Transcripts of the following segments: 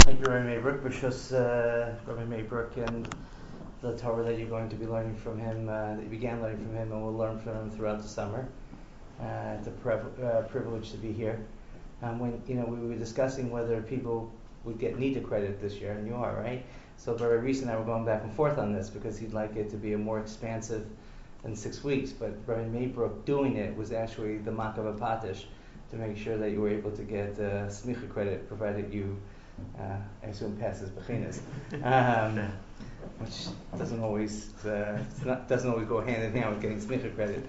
Thank you, Rabbi Maybrook, B'Shus Rabbi Maybrook, and the Torah that you're going to be learning from him, that you began learning from him, and will learn from him throughout the summer. It's a privilege to be here. When we were discussing whether people would get NITA credit this year, and you are, right? So Rabbi Reese and I were going back and forth on this because he'd like it to be a more expansive than 6 weeks. But Rabbi Maybrook doing it was actually the Makav Patish to make sure that you were able to get smicha credit, provided you, I assume, passes Bechinas, which doesn't always doesn't always go hand in hand with getting smicha credit.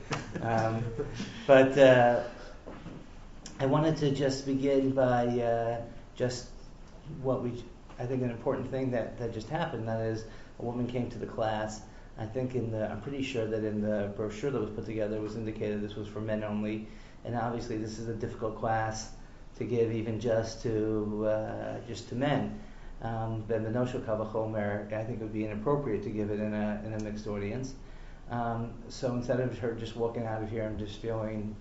But I wanted to just begin by just what I think an important thing that just happened. That is, a woman came to the class. I'm pretty sure that in the brochure that was put together, it was indicated this was for men only. And obviously, this is a difficult class to give, even just to men. Ben Benoshel Kavachomer, I think it would be inappropriate to give it in a mixed audience. So instead of her just walking out of here and just feeling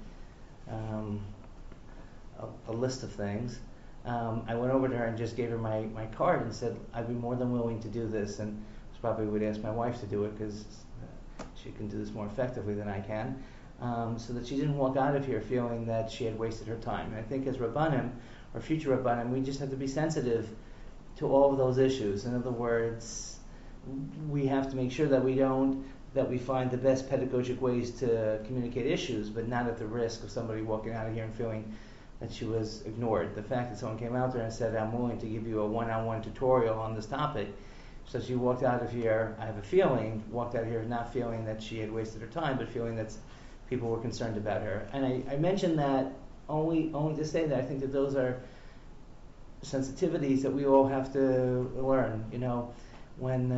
a list of things, I went over to her and just gave her my card and said, I'd be more than willing to do this, and probably would ask my wife to do it because she can do this more effectively than I can. So that she didn't walk out of here feeling that she had wasted her time. And I think as Rabbanim, or future Rabbanim, we just have to be sensitive to all of those issues. In other words, we have to make sure that we find the best pedagogic ways to communicate issues, but not at the risk of somebody walking out of here and feeling that she was ignored. The fact that someone came out there and said, I'm willing to give you a one-on-one tutorial on this topic, so she walked out of here, I have a feeling, walked out of here not feeling that she had wasted her time, but feeling that people were concerned about her. And I mentioned that only to say that I think that those are sensitivities that we all have to learn. When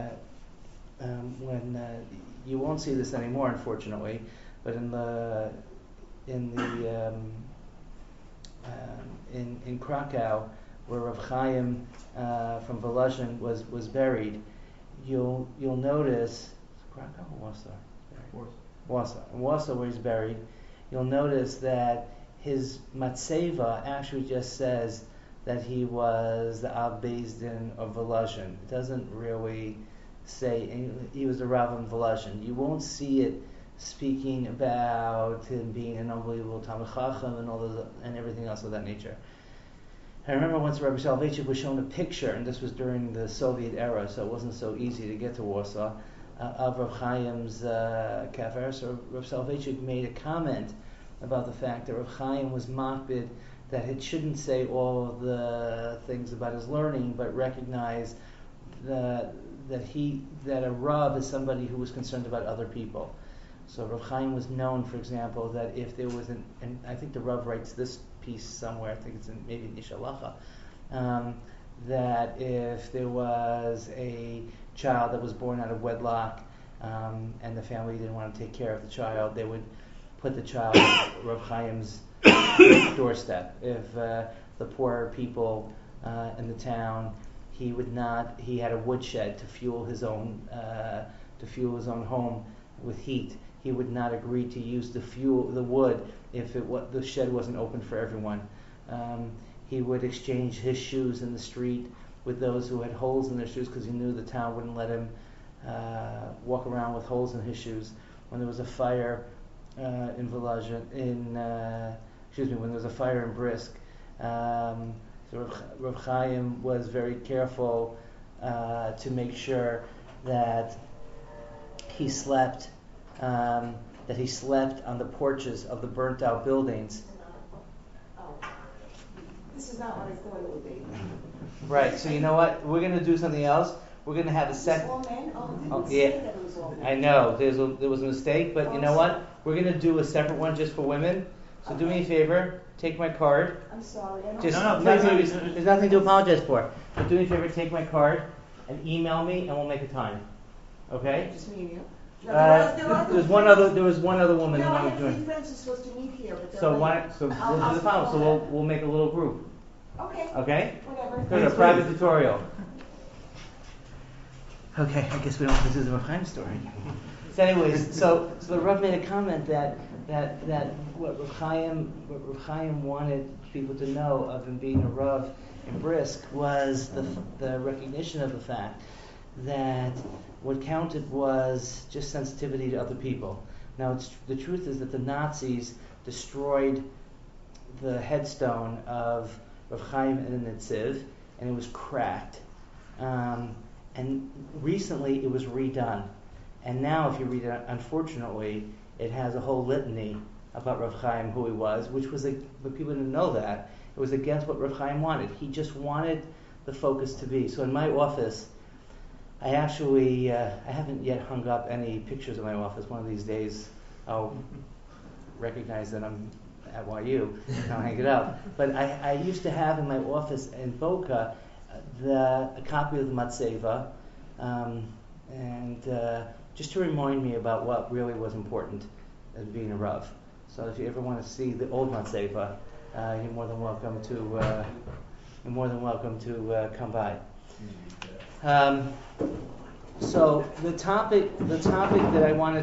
you won't see this anymore, unfortunately, but in Krakow, where Rav Chaim from Volozhin was buried, you'll notice Krakow or Warsaw? Warsaw, where he's buried, you'll notice that his matzeva actually just says that he was the Av Beis Din of Volozhin. It doesn't really say he was the Rav in Volozhin. You won't see it speaking about him being an unbelievable Talmid Chacham and everything else of that nature. I remember once Rabbi Soloveitchik was shown a picture, and this was during the Soviet era, so it wasn't so easy to get to Warsaw, of Rav Chaim's kaver. So Rav Soloveitchik made a comment about the fact that Rav Chaim was makbid that it shouldn't say all the things about his learning, but recognize that a Rav is somebody who was concerned about other people. So Rav Chaim was known, for example, that if there was and I think the Rav writes this piece somewhere, I think it's maybe in Ish Halacha, that if there was a child that was born out of wedlock and the family didn't want to take care of the child, they would put the child at Rav Chaim's doorstep. If the poorer people in the town, he had a woodshed to fuel his own home with heat. He would not agree to use the wood if the shed wasn't open for everyone. He would exchange his shoes in the street with those who had holes in their shoes because he knew the town wouldn't let him walk around with holes in his shoes. When there was a fire in when there was a fire in Brisk, so Rav Chaim was very careful to make sure that he slept on the porches of the burnt out buildings. This is not what I thought it would be. Right, so you know what? We're going to do something else. We're going to have a second. All men? Yeah. That it was all men. I know, there was a mistake, but you know what? We're going to do a separate one just for women. So do me a favor, take my card. I'm sorry. There's nothing to apologize for. But do me a favor, take my card and email me, and we'll make a time. Okay? Just me and you? There was one other woman who I wanted have to join. 3 friends who are supposed to meet here, but So we'll do the following. So we'll make a little group. Okay. Okay? Whatever. Good, a private tutorial. Okay, I guess we don't have to do the Rav Chaim story. So anyways, so the Rav made a comment that what Rav Chaim wanted people to know of him being a Rav in Brisk was the recognition of the fact that what counted was just sensitivity to other people. Now, the truth is that the Nazis destroyed the headstone of Rav Chaim and the Netziv, and it was cracked. And recently it was redone. And now, if you read it, unfortunately, it has a whole litany about Rav Chaim, who he was, which was, but people didn't know that. It was against what Rav Chaim wanted. He just wanted the focus to be. So in my office, I actually, I haven't yet hung up any pictures of my office. One of these days, I'll recognize that I'm at YU, and I'll hang it up. But I used to have in my office in Boca a copy of the Matseva, and just to remind me about what really was important as being a Rav. So if you ever want to see the old Matseva, you're more than welcome to come by. So the topic that I wanted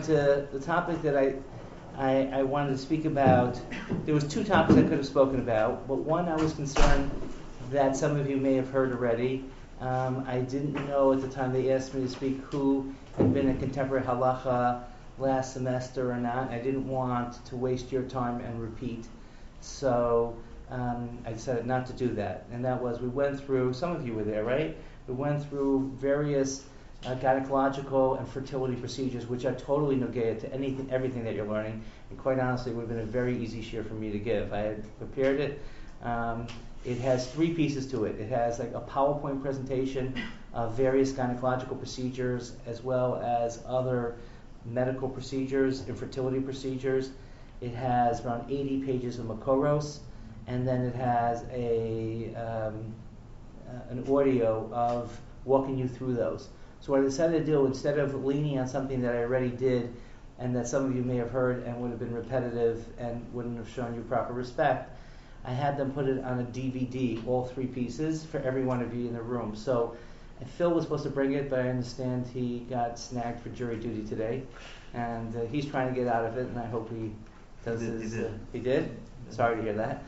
to speak about, there was two topics I could have spoken about, but one I was concerned that some of you may have heard already. I didn't know at the time they asked me to speak who had been in contemporary halacha last semester or not. I didn't want to waste your time and repeat, so I decided not to do that. And that was, we went through, some of you were there, right? We went through various gynecological and fertility procedures, which are totally negate to everything that you're learning. And quite honestly, it would have been a very easy share for me to give. I had prepared it. It has three pieces to it. It has like a PowerPoint presentation of various gynecological procedures, as well as other medical procedures, infertility procedures. It has around 80 pages of Makoros, and then it has an audio of walking you through those. So what I decided to do, instead of leaning on something that I already did and that some of you may have heard and would have been repetitive and wouldn't have shown you proper respect, I had them put it on a DVD, all three pieces, for every one of you in the room. So Phil was supposed to bring it, but I understand he got snagged for jury duty today, and he's trying to get out of it, and I hope he does He did? Sorry to hear that.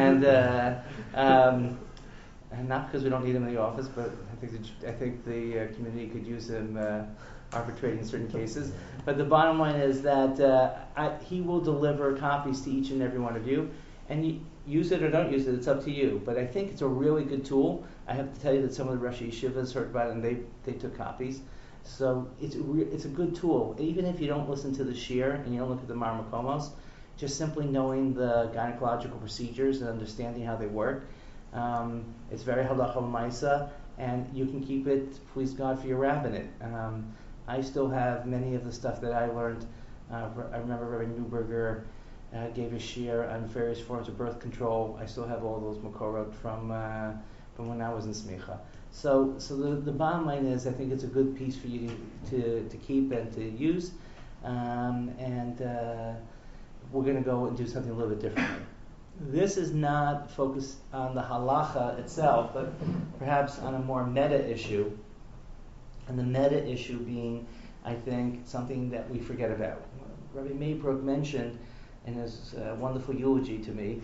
And not because we don't need him in the office, but I think the community could use him arbitrating in certain cases. But the bottom line is that he will deliver copies to each and every one of you, and you use it or don't use it, it's up to you. But I think it's a really good tool. I have to tell you that some of the Rosh Yeshivas heard about it and they took copies. So it's a good tool. Even if you don't listen to the shir and you don't look at the Marmakomos, just simply knowing the gynecological procedures and understanding how they work. It's very halacha l'maisa, and you can keep it, please God, for your rabbinate. I still have many of the stuff that I learned. I remember Rabbi Newberger gave a shir on various forms of birth control. I still have all those makorot from when I was in smicha. So the bottom line is, I think it's a good piece for you to keep and to use. And we're going to go and do something a little bit differently. This is not focused on the halacha itself, but perhaps on a more meta issue. And the meta issue being, I think, something that we forget about. Rabbi Maybrook mentioned in his wonderful eulogy to me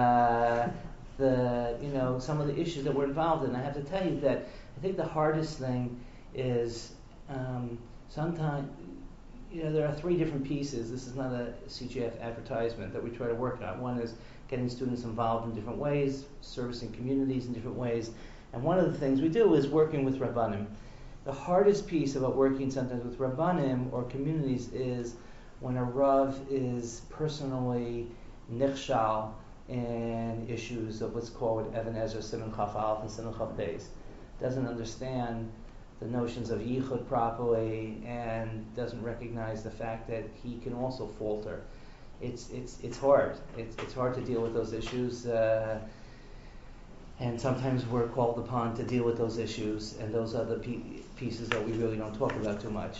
some of the issues that we're involved in. I have to tell you that I think the hardest thing is sometimes, there are three different pieces. This is not a CGF advertisement that we try to work on. One is getting students involved in different ways, servicing communities in different ways. And one of the things we do is working with Rabbanim. The hardest piece about working sometimes with Rabbanim or communities is when a Rav is personally nichshal in issues of what's called Even Ezra Siman Chaf Aleph and Siman Chaf Beis. Doesn't understand the notions of yichud properly and doesn't recognize the fact that he can also falter. It's hard. It's hard to deal with those issues, and sometimes we're called upon to deal with those issues, and those are the pieces that we really don't talk about too much.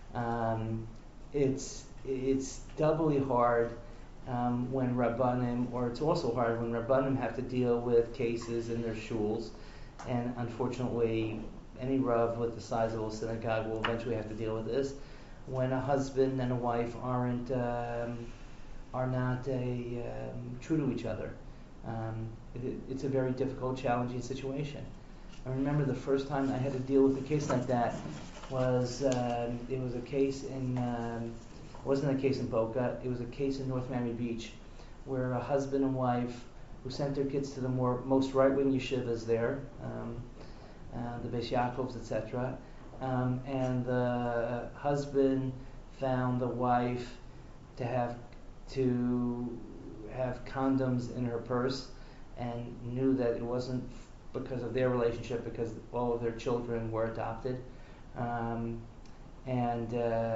It's doubly hard when Rabbanim, or it's also hard when Rabbanim have to deal with cases in their shuls, and unfortunately, any Rav with the size of a synagogue will eventually have to deal with this. When a husband and a wife are not true to each other, It's a very difficult, challenging situation. I remember the first time I had to deal with a case like that was it was a case in it wasn't a case in Boca. It was a case in North Miami Beach, where a husband and wife who sent their kids to the most right-wing yeshivas there, the Beis Yaakovs, etc. And the husband found the wife to have condoms in her purse, and knew that it wasn't because of their relationship, because all of their children were adopted, and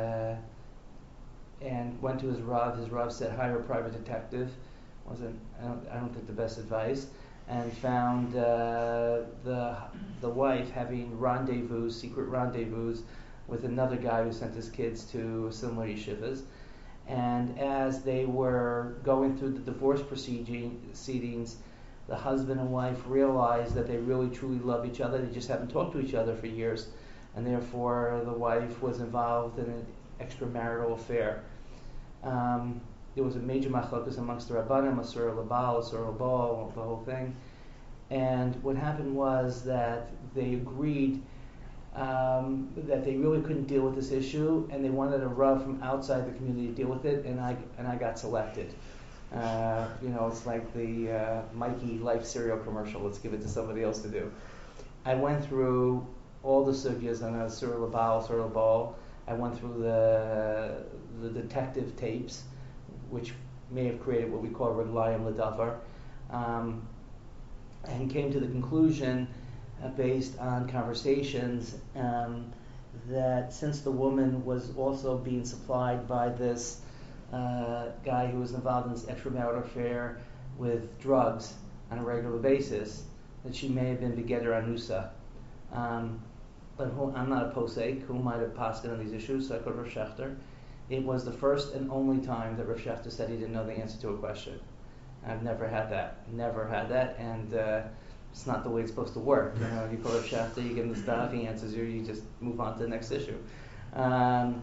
went to his Rav. His Rav said, hire a private detective. I don't think the best advice. And found the wife having secret rendezvous with another guy who sent his kids to similar yeshivas. And as they were going through the divorce proceedings, the husband and wife realized that they really truly love each other. They just haven't talked to each other for years, and therefore the wife was involved in an extramarital affair. There was a major machlokas amongst the Rabbanim, Asur Labal, Asur Labal, the whole thing. And what happened was that they agreed that they really couldn't deal with this issue, and they wanted a Rav from outside the community to deal with it, and I got selected. It's like the Mikey Life cereal commercial. Let's give it to somebody else to do. I went through all the sugyas on Asur Labal, Asur Labal. I went through the detective tapes, which may have created what we call Reglayim L'Davar, and came to the conclusion, based on conversations, that since the woman was also being supplied by this guy who was involved in this extramarital affair with drugs on a regular basis, that she may have been Begeder Anusa. But I'm not a posek who might have passed on these issues, so I called Rav Shechter. It was the first and only time that Rav Shechter said he didn't know the answer to a question. I've never had that, and it's not the way it's supposed to work. You call Rav Shechter, you give him the stuff, he answers you just move on to the next issue. And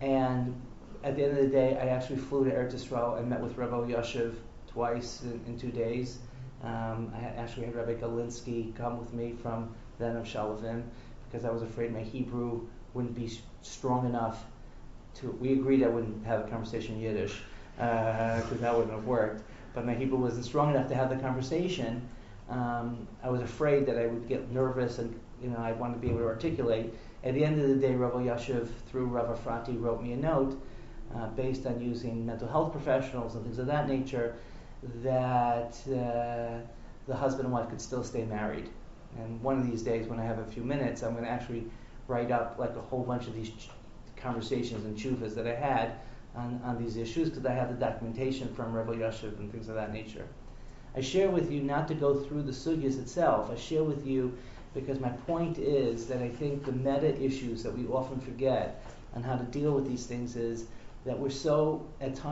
at the end of the day, I actually flew to Eretz Yisrael and met with Rabbi Yashiv twice in 2 days. I actually had Rabbi Galinsky come with me from then of Shalavim, because I was afraid my Hebrew wouldn't be strong enough we agreed I wouldn't have a conversation in Yiddish, because that wouldn't have worked. But my Hebrew wasn't strong enough to have the conversation. I was afraid that I would get nervous, and I wanted to be able to articulate. At the end of the day, Rabbi Yashiv, through Rav Afrati, wrote me a note based on using mental health professionals and things of that nature, that the husband and wife could still stay married. And one of these days, when I have a few minutes, I'm going to actually write up like a whole bunch of these conversations and tshuvas that I had on these issues, because I have the documentation from Rabbi Yashiv and things of that nature. I share with you not to go through the sugyas itself. I share with you because my point is that I think the meta issues that we often forget on how to deal with these things is that we're so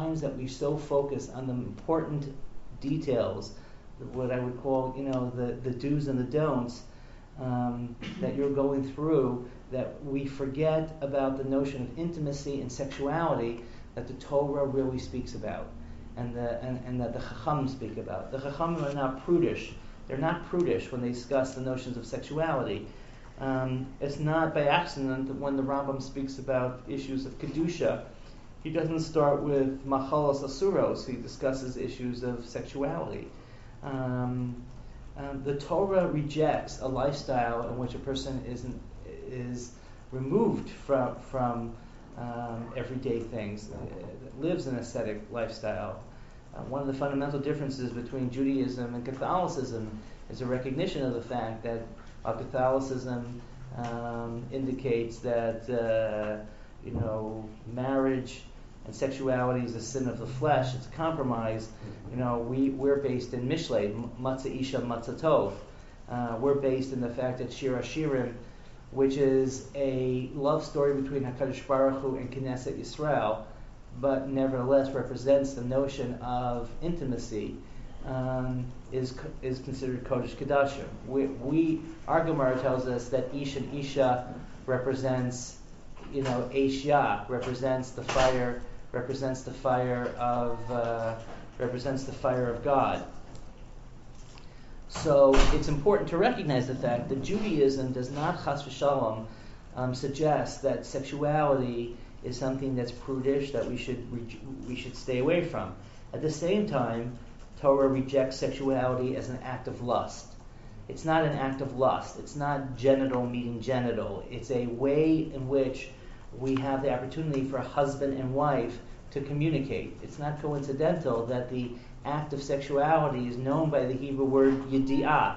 focus on the important details, what I would call, the do's and the don'ts that you're going through, that we forget about the notion of intimacy and sexuality that the Torah really speaks about, and that the Chachamim speak about. The Chachamim are not prudish. They're not prudish when they discuss the notions of sexuality. It's not by accident that when the Rambam speaks about issues of Kedusha, he doesn't start with Machalos Asuros. He discusses issues of sexuality. The Torah rejects a lifestyle in which a person is removed from everyday things, lives an ascetic lifestyle. One of the fundamental differences between Judaism and Catholicism is a recognition of the fact that Catholicism indicates that marriage and sexuality is a sin of the flesh. It's a compromise. We're based in Mishlei, Matzah Isha Matzah Tov. We're based in the fact that Shir Hashirim, which is a love story between HaKadosh Baruch Hu and Knesset Yisrael, but nevertheless represents the notion of intimacy, is considered Kodesh Kodashim. Our Gemara tells us that Ish and Isha represents, Eish Yah, represents the fire of God. So it's important to recognize the fact that Judaism does not chas v'shalom suggest that sexuality is something that's prudish, that we should stay away from. At the same time, Torah rejects sexuality as an act of lust. It's not an act of lust. It's not genital meeting genital. It's a way in which we have the opportunity for a husband and wife to communicate. It's not coincidental that the act of sexuality is known by the Hebrew word yedi'ah,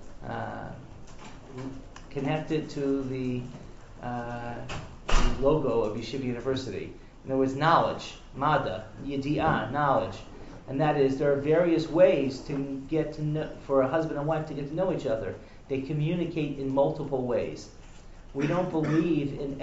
connected to the logo of Yeshiva University. In other words, knowledge, mada, yedi'ah, knowledge. And that is, there are various ways to get to know, for a husband and wife to get to know each other. They communicate in multiple ways. We don't believe in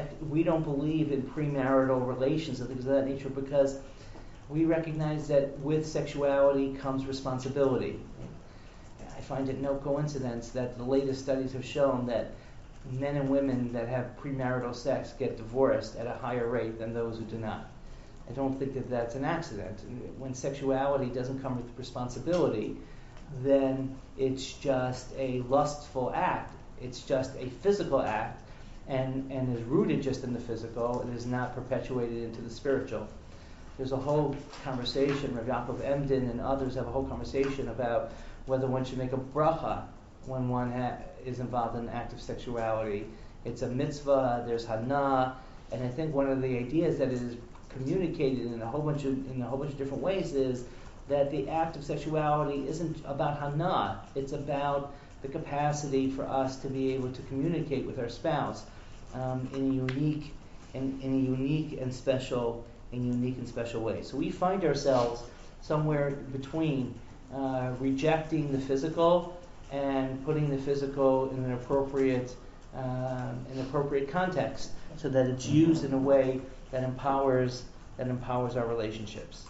premarital relations and things of that nature because we recognize that with sexuality comes responsibility. I find it no coincidence that the latest studies have shown that men and women that have premarital sex get divorced at a higher rate than those who do not. I don't think that that's an accident. When sexuality doesn't come with responsibility, then it's just a lustful act. It's just a physical act and is rooted just in the physical and is not perpetuated into the spiritual. There's a whole conversation, Rav Yaakov Emden and others have a whole conversation about whether one should make a bracha when one is involved in an act of sexuality. It's a mitzvah, there's hana, and I think one of the ideas that is communicated in a whole bunch of different ways is that the act of sexuality isn't about hana, it's about the capacity for us to be able to communicate with our spouse in a unique and special way. So we find ourselves somewhere between rejecting the physical and putting the physical in an appropriate context, so that it's used in a way that empowers our relationships.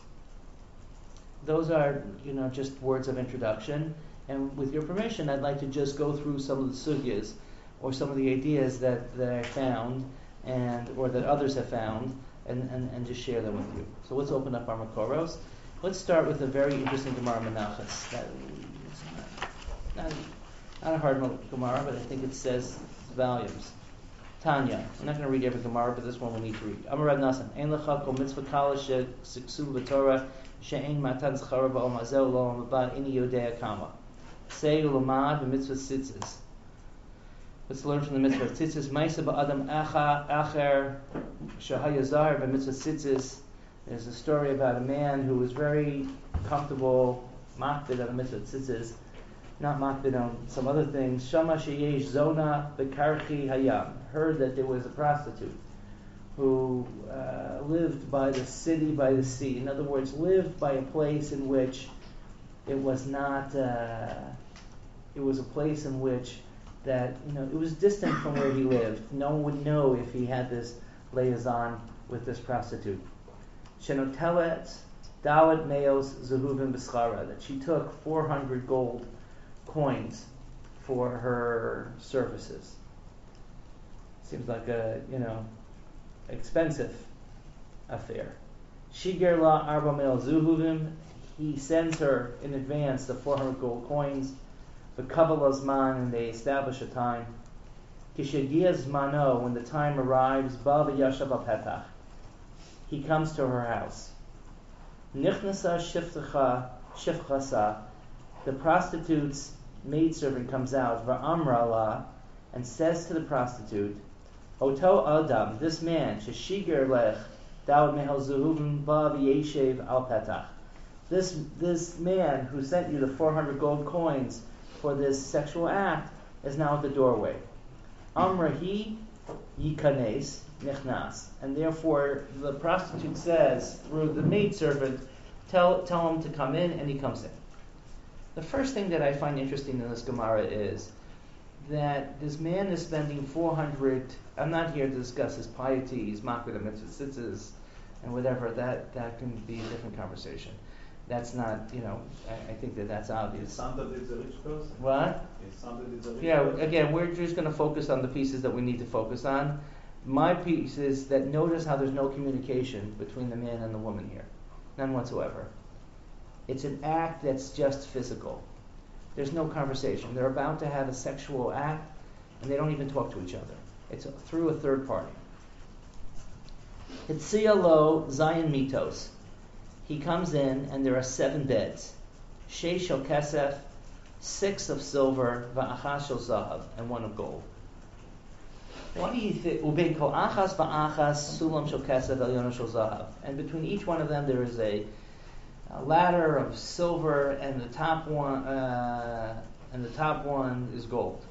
Those are, just words of introduction. And with your permission, I'd like to just go through some of the sugyas or some of the ideas that I found or that others have found and just share them with you. So let's open up our Makoros. Let's start with a very interesting Gemara Menachos. Not a hard Gemara, but I think it says volumes. Tanya. I'm not going to read every Gemara, but this one we need to read. Amar Rav Nasan. Ein lecha kol mitzvah kala she'ksuv b'Torah she'ein matan zchara ba'ol mazeh u'lo mabad ini yodea kama. Say ulamad b'mitzvah tzitzis. Let's learn from the mitzvah tzitzis. Ma'isa ba'adam acher shehayazar b'mitzvah tzitzis. There's a story about a man who was very comfortable makbid on the mitzvah tzitzis, not makbid on some other things. Shama sheyesh zona bekarchi hayam. Heard that there was a prostitute who lived by the city, by the sea. In other words, lived by a place in which it was not. It was a place in which that it was distant from where he lived. No one would know if he had this liaison with this prostitute. Shenotelet Dawat Meos Zehuvim B'schara, that she took 400 gold coins for her services. Seems like a expensive affair. Shiger la arba meos zehuvim, he sends her in advance the 400 gold coins. The Kabbalah Zman, and they establish a time. Kishagia Zmano, when the time arrives, Ba v'yashav al petach, he comes to her house. Nichnasa shifchasa, the prostitute's maidservant comes out, va'amra la, and says to the prostitute, Oto Adam, this man, sheshiger lech, dawad mehel zehuvim ba v'yeshev al petach. This man who sent you the 400 gold coins for this sexual act is now at the doorway. Amrahi yikanes nichnas, and therefore the prostitute says through the maidservant, tell him to come in, and he comes in. The first thing that I find interesting in this Gemara is that this man is spending 400. I'm not here to discuss his piety, his makbid and mitzvah tzitzis, and whatever. That can be a different conversation. That's not, I think that's obvious. Somebody is a rich person. What? Somebody is a rich Yeah, person. again, we're just going to focus on the pieces that we need to focus on. My piece is that notice how there's no communication between the man and the woman here. None whatsoever. It's an act that's just physical. There's no conversation. They're about to have a sexual act, and they don't even talk to each other. It's through a third party. Hitzia lo Zion mitos. He comes in, and there are 7 beds. Sheish shel kesef, 6 of silver, va'achas shel zahav, and 1 of gold. What do you think? Ubein kol achas va'achas sulam shel kesef elyon shel zahav. And between each one of them, there is a ladder of silver, and the top one is gold.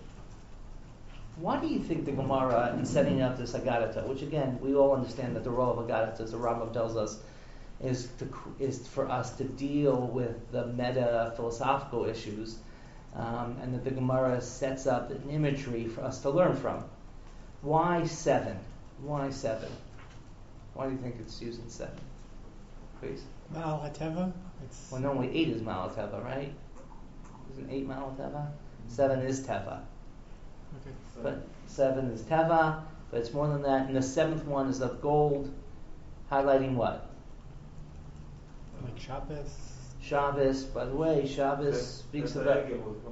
Why do you think the Gemara, in setting up this Agadata, which again we all understand that the role of Agadata, as the Rambam tells us, is for us to deal with the meta philosophical issues, and that the Gemara sets up an imagery for us to learn from. Why 7? Why 7? Why do you think it's using 7? Please. Ma'al HaTeva? Well, normally 8 is Ma'al HaTeva, right? Isn't 8 Ma'al HaTeva? 7 is Teva. Okay. But 7 is Teva, but it's more than that. And the 7th one is of gold, highlighting what? Like Shabbos? Shabbos. By the way, Shabbos speaks about...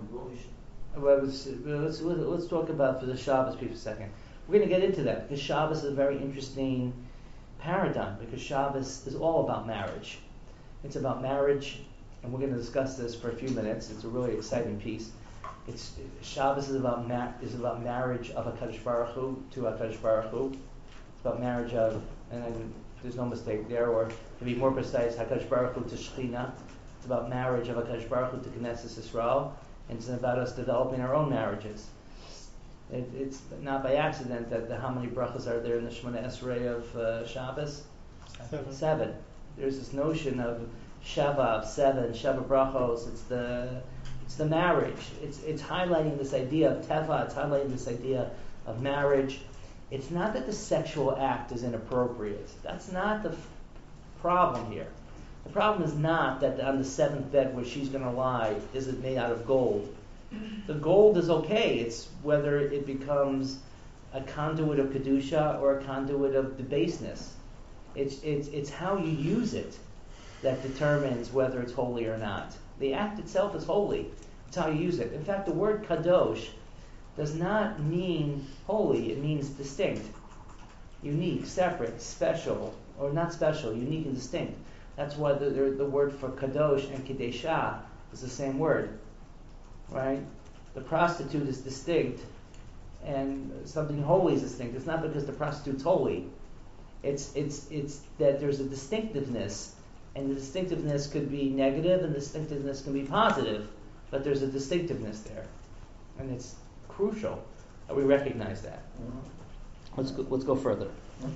Well, let's talk about for the Shabbos piece for a second. We're going to get into that, because Shabbos is a very interesting paradigm, because Shabbos is all about marriage. It's about marriage, and we're going to discuss this for a few minutes. It's a really exciting piece. Shabbos is about marriage of HaKadosh Baruch Hu to HaKadosh Baruch Hu. It's about marriage of, and then there's no mistake there, or to be more precise, HaKadosh Baruch Hu to Shechina. It's about marriage of HaKadosh Baruch Hu to Knesset Yisrael, and it's about us developing our own marriages. It's not by accident that how many brachas are there in the Shemona Esrei of Shabbos? 7. There's this notion of Sheva, 7, Sheva brachos. It's the marriage. It's highlighting this idea of teva. It's highlighting this idea of marriage. It's not that the sexual act is inappropriate. That's not the problem here. The problem is not that on the 7th bed where she's going to lie, is it made out of gold? The gold is okay. It's whether it becomes a conduit of kedusha or a conduit of debaseness. It's how you use it that determines whether it's holy or not. The act itself is holy. It's how you use it. In fact, the word kadosh does not mean holy. It means distinct, unique, separate, special, or not special, unique and distinct. That's why the word for kadosh and kedesha is the same word, right? The prostitute is distinct, and something holy is distinct. It's not because the prostitute's holy. It's that there's a distinctiveness, and the distinctiveness could be negative, and the distinctiveness can be positive, but there's a distinctiveness there, and it's crucial that we recognize that. Let's go further.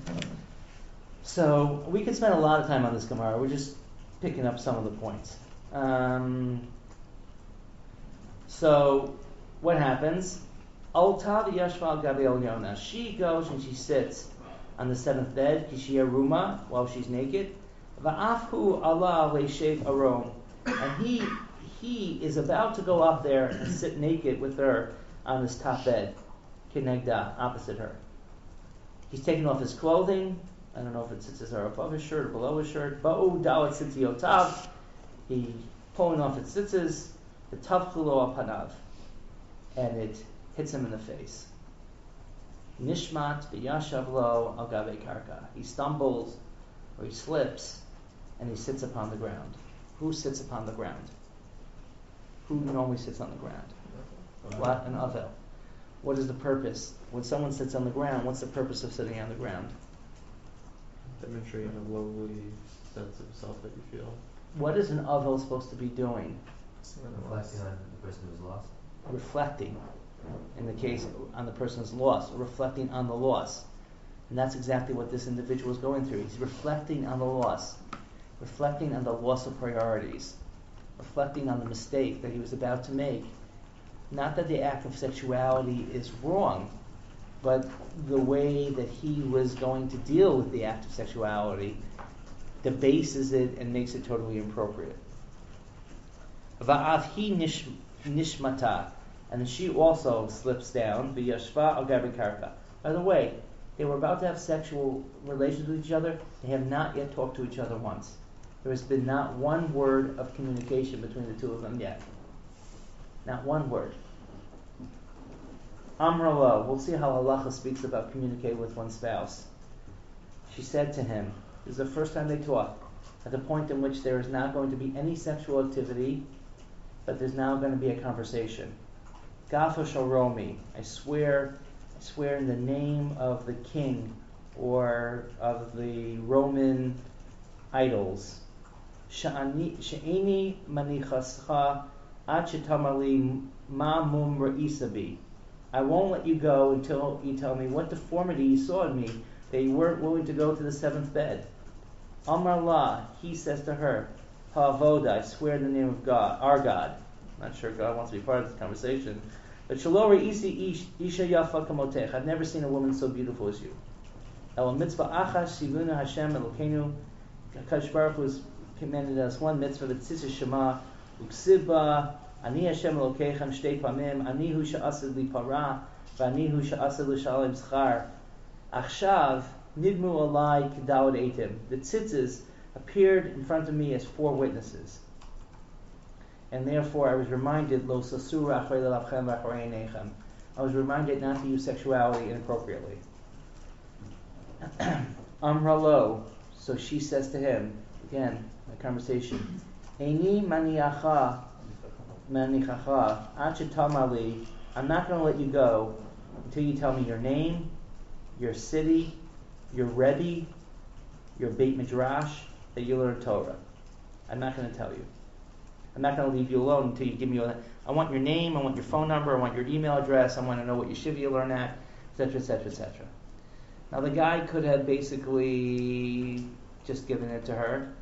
So we could spend a lot of time on this Gemara. We're just picking up some of the points. So what happens? Alta v'yashva gabi Yona. She goes and she sits on the 7th bed, kishia ruma, while she's naked. Va'afhu Allah le'shev aron. And he is about to go up there and sit naked with her on this top bed, kinegda, opposite her. He's taking off his clothing. I don't know if it sits her above his shirt or below his shirt. Ba'u dalat tzitziyotav. He's pulling off his tzitzis. The tavchulo apanav, and it hits him in the face. Nishmat v'yashav lo al gabe karka. He stumbles or he slips, and he sits upon the ground. Who sits upon the ground? Who normally sits on the ground? What? An avel. What is the purpose? When someone sits on the ground, what's the purpose of sitting on the ground? Demonstrating a lowly sense of self that you feel. What is an avel supposed to be doing? Reflecting on the person who's lost. Reflecting, in the case on the person's loss, reflecting on the loss. And that's exactly what this individual is going through. He's reflecting on the loss, reflecting on the loss of priorities, reflecting on the mistake that he was about to make. Not that the act of sexuality is wrong, but the way that he was going to deal with the act of sexuality debases it and makes it totally inappropriate. Va'avhi nishmata, and she also slips down. V'yashva al gabi karka. By the way, they were about to have sexual relations with each other. They have not yet talked to each other once. There has been not one word of communication between the two of them yet. Not one word. Amrullah, we'll see how halacha speaks about communicating with one's spouse. She said to him, this is the first time they talk, at the point in which there is not going to be any sexual activity, but there's now going to be a conversation. Gafa Shalromi, I swear in the name of the king or of the Roman idols. She'eni manichascha ad shetamali ma mum ra'isabi. I won't let you go until you tell me what deformity you saw in me that you weren't willing to go to the seventh bed. Amar la, he says to her, Ha'avoda, I swear in the name of God, our God. I'm not sure God wants to be part of this conversation. But Shalori isi isha yafa kamotech. I've never seen a woman so beautiful as you. El mitzvah achas shivuna Hashem Elokeinu. HaKadosh Baruch Hu has commanded us one mitzvah, v'tzitz Shema, uksiba, ani Hashem Elokeichem shtei pamim, ani hu sha'asad li para, v'ani hu sha'asad l'shalem zchar. Achshav nidmu alai kedawad eitim. The tzitzis appeared in front of me as 4 witnesses. And therefore I was reminded, lo sasura achrei lelavchem v'achrei einechem. I was reminded not to use sexuality inappropriately. Amralo, so she says to him, again, a conversation, Eini manichacha ad shetamali. I'm not going to let you go until you tell me your name, your city, your Rebbe, your Beit Midrash, that you learn Torah. I'm not going to tell you. I'm not going to leave you alone until you give me all that. I want your name, I want your phone number, I want your email address, I want to know what yeshiva you learn at, etc., etc., etc. Now the guy could have basically just given it to her,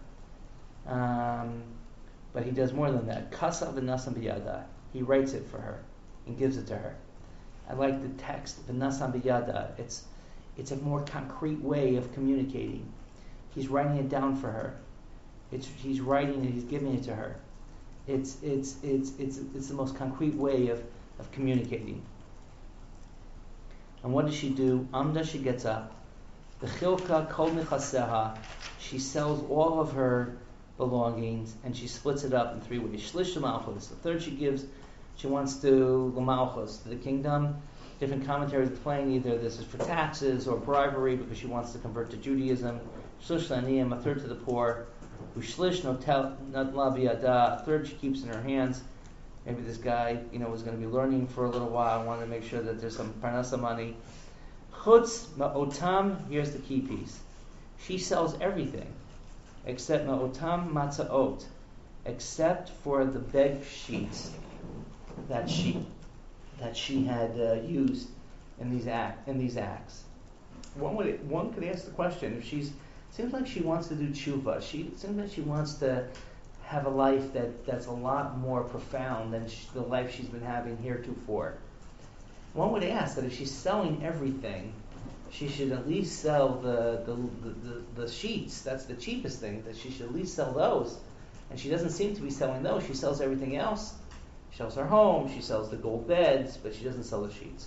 but he does more than that. Kasav v'nasam b'yada. He writes it for her and gives it to her. I like the text, v'nasam b'yada. It's a more concrete way of communicating. He's writing it down for her. He's writing it. He's giving it to her. It's the most concrete way of communicating. And what does she do? Amda, she gets up. The chilka kol nechaseha. She sells all of her belongings and she splits it up in 3 ways. Shlish l'malchus. The third she gives, she wants to l'malchus, to the kingdom. Different commentaries explain either this is for taxes or bribery because she wants to convert to Judaism. Shlish l'aniyim, a third to the poor. Ushlish notel not la biyada, a third she keeps in her hands. Maybe this guy, was going to be learning for a little while. I want to make sure that there's some parnasa money. Chutz ma'otam, here's the key piece. She sells everything except ma'otam matzaot, except for the bed sheets that she had used in these acts. One could ask the question, if seems like she wants to do tshuva. Seems like she wants to have a life that's a lot more profound than the life she's been having heretofore. One would ask that if she's selling everything, she should at least sell the sheets. That's the cheapest thing. That she should at least sell those. And she doesn't seem to be selling those. She sells everything else. She sells her home. She sells the gold beds, but she doesn't sell the sheets.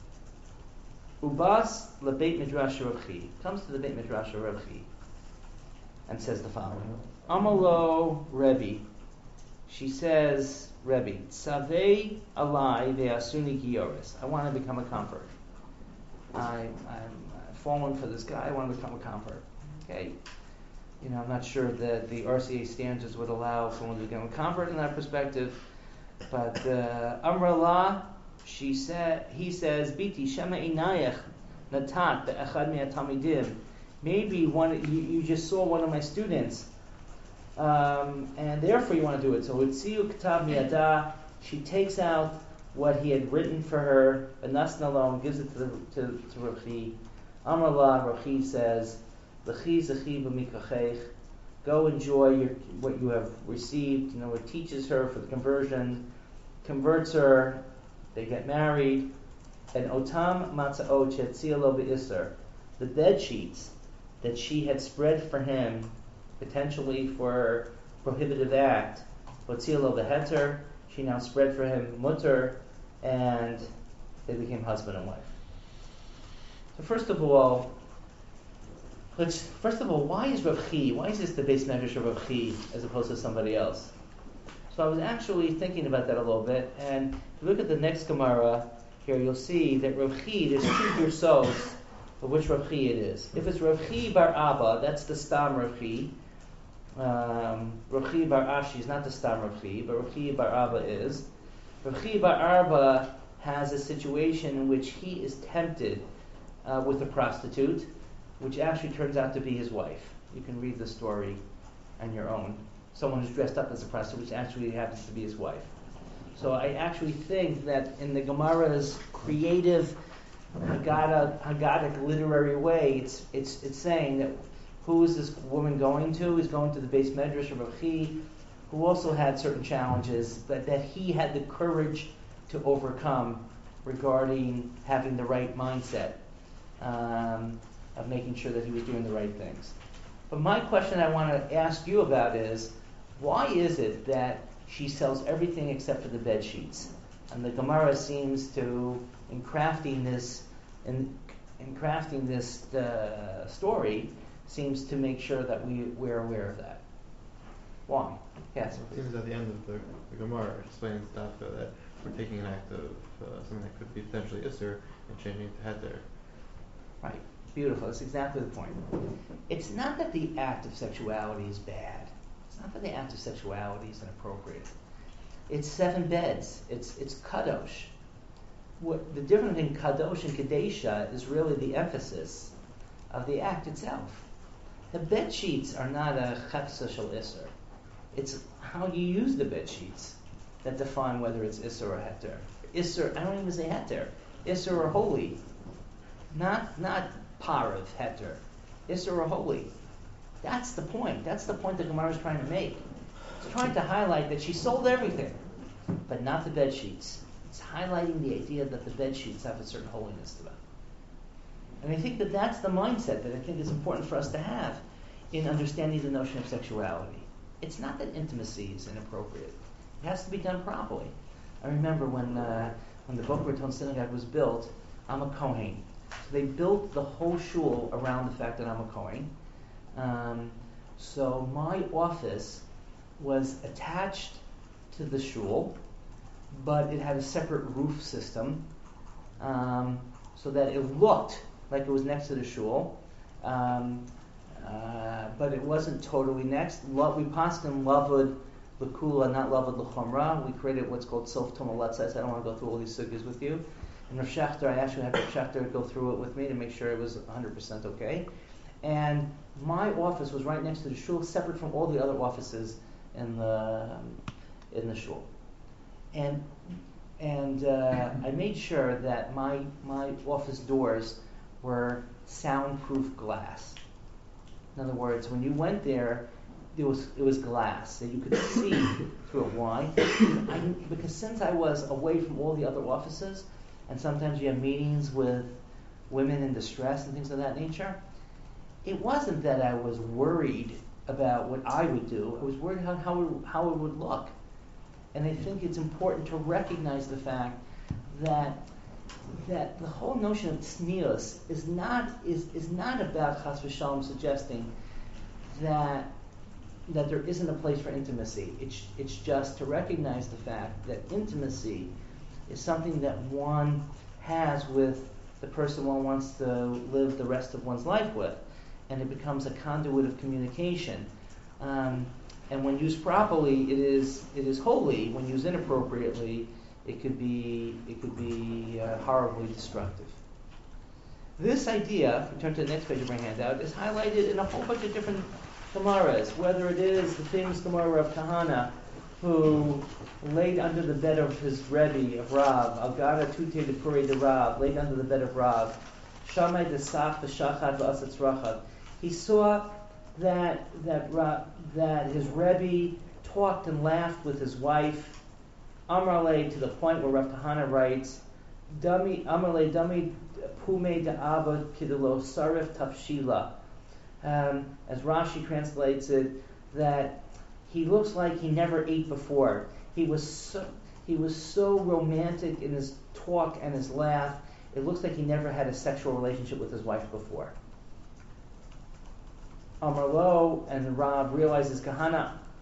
Ubas lebeit midrash Rav Chi, comes to the Beit Midrash of Rav Chi and says the following: Amalo Rebbe. She says, Rebbe, Tzavei alai ve'asuni gioris. I want to become a convert. I'm fallen for this guy. I want to become a convert. Okay, I'm not sure that the RCA standards would allow someone to become a convert in that perspective. But Amrullah, he says, Biti shema inayach natat be'echad me'atamidim. Maybe you just saw one of my students, and therefore you want to do it. So Utziu K'tav Miyada, she takes out what he had written for her, and Nasnalom gives it to Rav Chi. Amrullah, Rav Chi says, L'chi zechi b'mikachech, go enjoy what you have received. It teaches her for the conversion, converts her, they get married, and Otam Matzaot Shetzia Lo Be'isser, the bed sheets that she had spread for him, potentially for prohibitive act, Otzia Lo Be'heter, she now spread for him mutter, and they became husband and wife. So first of all, why is Rav Chi? Why is this the base medrash of Rav Chi as opposed to somebody else? So I was actually thinking about that a little bit, and if you look at the next Gemara here, you'll see that Rav Chi, there's two Gersos of which Rav Chi it is. If it's Rav Chi bar Abba, that's the Stam Rav Chi. Rav Chi bar Ashi is not the Stam Rav Chi, but Rav Chi bar Abba is. Rav Chi bar Abba has a situation in which he is tempted with a prostitute, which actually turns out to be his wife. You can read the story on your own. Someone who's dressed up as a prostitute, which actually happens to be his wife. So I actually think that in the Gemara's creative, Haggadic literary way, it's saying that who is this woman going to? He's going to the Beis Medrash of Rav Chi, who also had certain challenges, but that he had the courage to overcome regarding having the right mindset, of making sure that he was doing the right things. But my question I want to ask you about is, why is it that she sells everything except for the bed sheets? And the Gemara seems to, in crafting this story, seems to make sure that we're aware of that. Why? Yes. It seems at the end of the Gemara it explains Dafka that we're taking an act of something that could be potentially Isser and changing it to Heter. Right. Beautiful. That's exactly the point. It's not that the act of sexuality is bad. It's not that the act of sexuality is inappropriate. It's 7 beds. It's kadosh. What the difference in kadosh and kadesha is really the emphasis of the act itself. The bed sheets are not a chefsa shel isser. It's how you use the bed sheets that define whether it's isser or heter. Isser, I don't even say heter. Isser or holy, not parav heter. Isser or holy. That's the point. That's the point that Gemara is trying to make. It's trying to highlight that she sold everything, but not the bed sheets. It's highlighting the idea that the bed sheets have a certain holiness to them. And I think that that's the mindset that I think is important for us to have in understanding the notion of sexuality. It's not that intimacy is inappropriate. It has to be done properly. I remember when the Boca Raton Synagogue was built, I'm a Kohen. So they built the whole shul around the fact that I'm a Kohen. So my office was attached to the shul, but it had a separate roof system, so that it looked like it was next to the shul, but it wasn't totally next. We paskin lavud l'kula, not lavud l'chomra. We created what's called sof tomalatzes. I don't want to go through all these sugyas with you. And Rav Shachter, I actually had Rav Shachter go through it with me to make sure it was 100% okay. And my office was right next to the shul, separate from all the other offices in the shul. And I made sure that my office doors were soundproof glass. In other words, when you went there, it was glass that you could see through it. Why? Because since I was away from all the other offices, and sometimes you have meetings with women in distress and things of that nature, it wasn't that I was worried about what I would do. I was worried about how it would look. And I think it's important to recognize the fact that the whole notion of tznius is not about chas v'shalom suggesting that there isn't a place for intimacy. It's just to recognize the fact that intimacy is something that one has with the person one wants to live the rest of one's life with, and it becomes a conduit of communication. And when used properly, it is holy. When used inappropriately, it could be horribly destructive. This idea, if we turn to the next page of our handout, is highlighted in a whole bunch of different Gemaras. Whether it is the famous Gemara of Kahana, who laid under the bed of his Rebbe, of Rav, Algara Tute de Puri de Rav, laid under the bed of Rav, Shamai de Saf v'Shachad v'Asatz Rachav. He saw that his Rebbe talked and laughed with his wife, Amrale, to the point where Rav Kahana writes, Amrale dami pume da'aba kidelo sarif tafshila. As Rashi translates it, that he looks like he never ate before. He was so romantic in his talk and his laugh. It looks like he never had a sexual relationship with his wife before. Amar Lo, and Rav realizes Kahana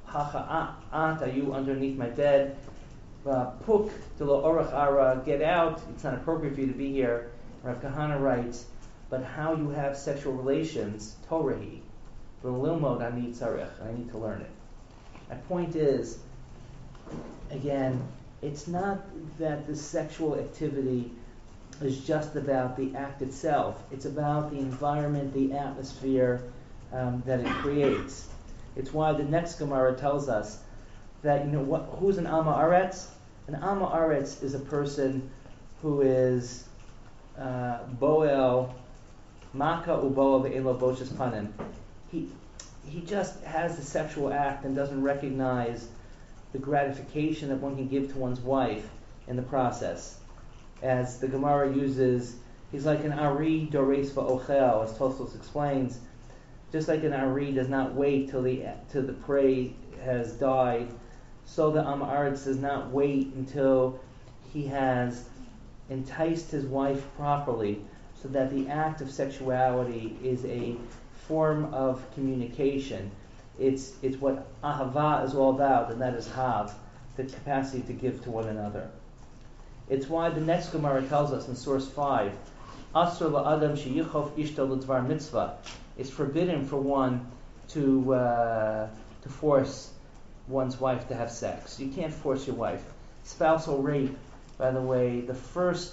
Aunt, are you underneath my bed? Puk de lo orach ara, get out. It's not appropriate for you to be here. Rav Kahana writes, but how you have sexual relations, Torahi, v'lilmod ani tzarech, I need to learn it. My point is, again, it's not that the sexual activity is just about the act itself. It's about the environment, the atmosphere that it creates. It's why the next Gemara tells us that, who's an Amma Aretz? An Amma Aretz is a person who is Boel, Maka Uboel Ve'elo Boshas Panim. He just has the sexual act and doesn't recognize the gratification that one can give to one's wife in the process. As the Gemara uses, he's like an Ari Dores Va'ochel, as Tosfos explains. Just like an Ari does not wait till the prey has died, so the Am Aretz does not wait until he has enticed his wife properly, so that the act of sexuality is a form of communication. It's what Ahava is all about, and that is Hav, the capacity to give to one another. It's why the next Gemara tells us in source 5, Asr la'adam sheyichov ishto l'dvar mitzvah. It's forbidden for one to force one's wife to have sex. You can't force your wife. Spousal rape, by the way, the first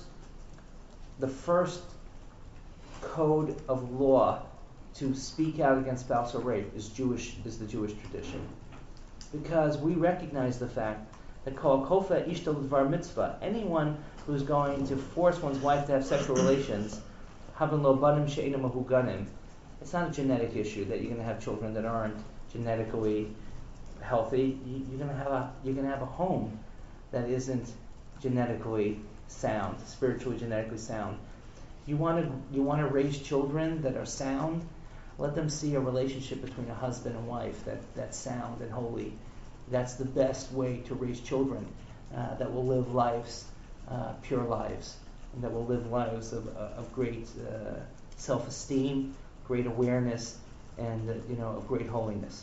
code of law to speak out against spousal rape is the Jewish tradition, because we recognize the fact that kol kofa ishto l'dvar mitzvah, anyone who's going to force one's wife to have sexual relations, havin lo banim she'enim mahuganim. It's not a genetic issue that you're going to have children that aren't genetically healthy. You're going to have a home that isn't genetically sound, spiritually genetically sound. You want to raise children that are sound. Let them see a relationship between a husband and wife that's sound and holy. That's the best way to raise children that will live lives, pure lives, and that will live lives of great self-esteem, great awareness, and of great holiness.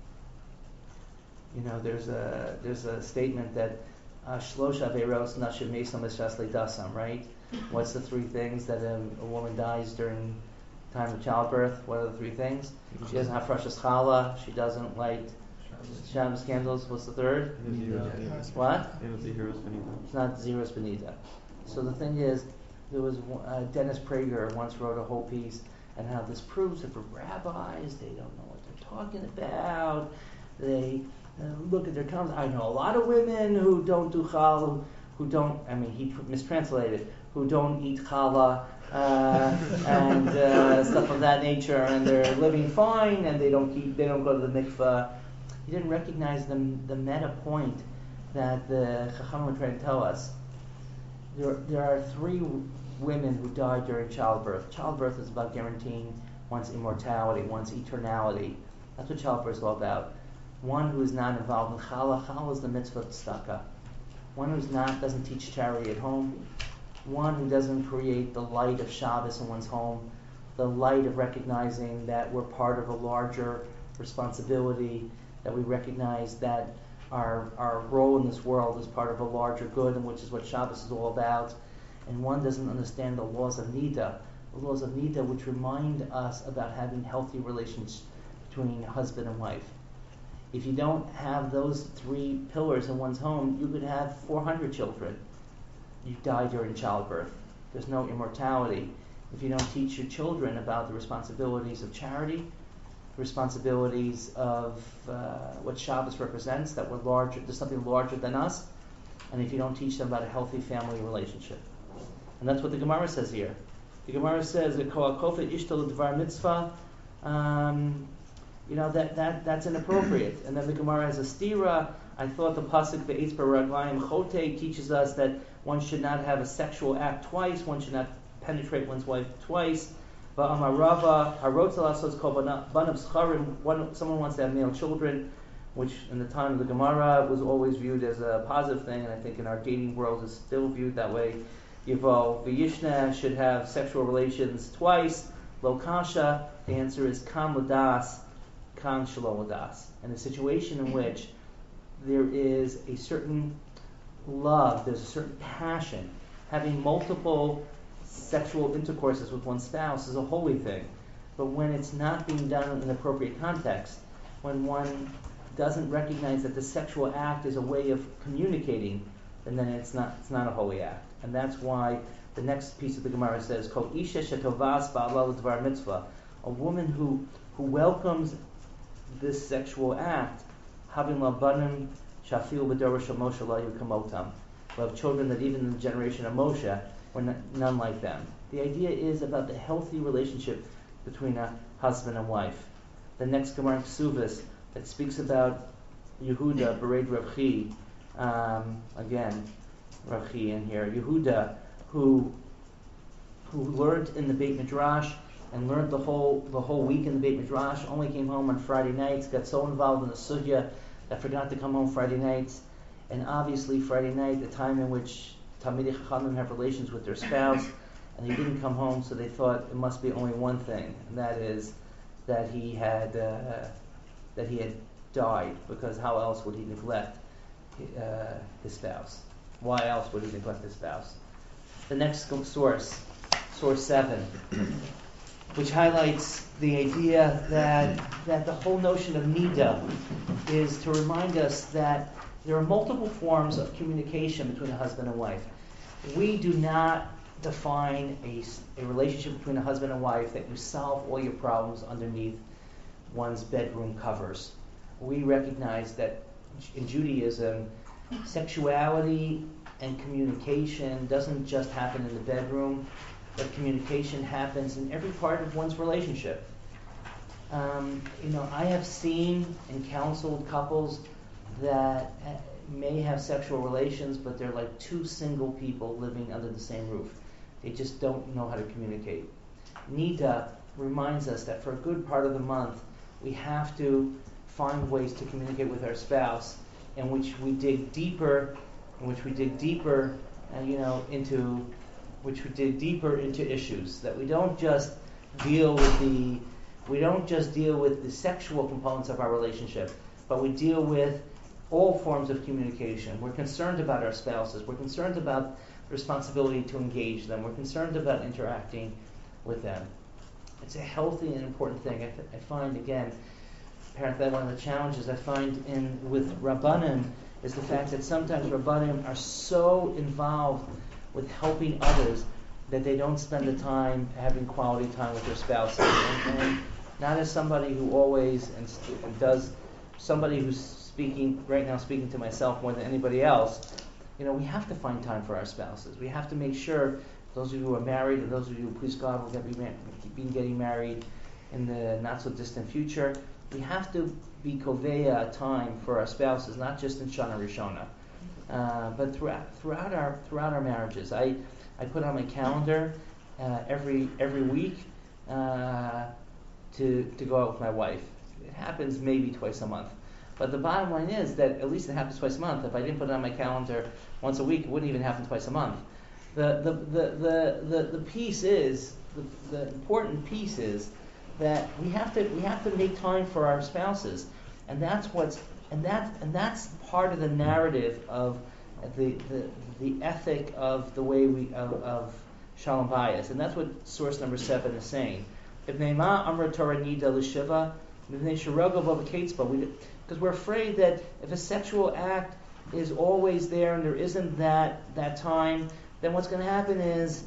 There's a statement that shlosh averos nashim mesam esras leidasam, right? What's the three things that a woman dies during time of childbirth? What are the three things? She doesn't have freshest challah. She doesn't light Shabbos candles. What's the third? What? It's not Zeros Benita. So the thing is, there was Dennis Prager once wrote a whole piece and how this proves that for rabbis, they don't know what they're talking about. They look at their tongues. I know a lot of women who don't do challah, he mistranslated, who don't eat challah and stuff of that nature, and they're living fine, and they don't go to the mikveh. He didn't recognize the meta point that the Chacham were trying to tell us. There are three women who died during childbirth. Childbirth is about guaranteeing one's immortality, one's eternality. That's what childbirth is all about. One who is not involved in challah. Challah is the mitzvah of tzedakah. One who's doesn't teach charity at home. One who doesn't create the light of Shabbos in one's home, the light of recognizing that we're part of a larger responsibility, that we recognize that our role in this world is part of a larger good, and which is what Shabbos is all about. And one doesn't understand the laws of Nida, which remind us about having healthy relations between husband and wife. If you don't have those three pillars in one's home, you could have 400 children. You die during childbirth. There's no immortality. If you don't teach your children about the responsibilities of charity, the responsibilities of what Shabbos represents, that we're larger, there's something larger than us, and if you don't teach them about a healthy family relationship. And that's what the Gemara says here. The Gemara says that kofa ishto l'dvar mitzvah, that's inappropriate. And then the Gemara has a stira. I thought the pasuk ve'etz baraglayim chote teaches us that one should not have a sexual act twice. One should not penetrate one's wife twice. Va'amar Rava harotzel asos kol banav scharim. Someone wants to have male children, which in the time of the Gemara was always viewed as a positive thing, and I think in our dating world is still viewed that way. Yivo v'yishna should have sexual relations twice. Lo kasha. The answer is kam l'das. kan shalom das, and a situation in which there is a certain love, there's a certain passion. Having multiple sexual intercourses with one spouse is a holy thing, but when it's not being done in an appropriate context, when one doesn't recognize that the sexual act is a way of communicating, and then it's not a holy act. And that's why the next piece of the Gemara says, Kol isha shetovas ba'ala l'dvar mitzvah, a woman who welcomes this sexual act, having labanim shafil b'dor shel Moshe la yu kamotam, who have children that even in the generation of Moshe were none like them. The idea is about the healthy relationship between a husband and wife. The next Gemara in Ksuvos that speaks about Yehuda bereid Rav Chi, again Rav Chi in here, Yehuda who learned in the Beit Midrash and learned the whole week in the Beit Midrash, only came home on Friday nights, got so involved in the sugya that forgot to come home Friday nights. And obviously Friday night, the time in which Talmidei Chachamim have relations with their spouse, and he didn't come home, so they thought it must be only one thing, and that is that he had died, because how else would he neglect his spouse? Why else would he neglect his spouse? The next source 7, which highlights the idea that the whole notion of nida is to remind us that there are multiple forms of communication between a husband and wife. We do not define a relationship between a husband and wife that you solve all your problems underneath one's bedroom covers. We recognize that in Judaism, sexuality and communication doesn't just happen in the bedroom, but communication happens in every part of one's relationship. I have seen and counseled couples that may have sexual relations, but they're like two single people living under the same roof. They just don't know how to communicate. Nida reminds us that for a good part of the month, we have to find ways to communicate with our spouse, in which we dig deeper into issues. That we don't just deal with the sexual components of our relationship, but we deal with all forms of communication. We're concerned about our spouses. We're concerned about the responsibility to engage them. We're concerned about interacting with them. It's a healthy and important thing. I find, again, apparently one of the challenges I find with Rabbanim is the fact that sometimes Rabbanim are so involved with helping others that they don't spend the time having quality time with their spouses. And not as somebody who always and does, somebody who's speaking to myself more than anybody else, we have to find time for our spouses. We have to make sure, those of you who are married, and those of you who, please God, will be getting married in the not so distant future, we have to be koveya time for our spouses, not just in Shana Rishona, but throughout our marriages. I put on my calendar every week to go out with my wife. It happens maybe twice a month. But the bottom line is that at least it happens twice a month. If I didn't put it on my calendar once a week, it wouldn't even happen twice a month. The piece is, the important piece is that we have to make time for our spouses, and that's part of the narrative of the ethic of the way of Shalom Bayis, and that's what source number 7 is saying. Because we're afraid that if a sexual act is always there and there isn't that time, then what's going to happen is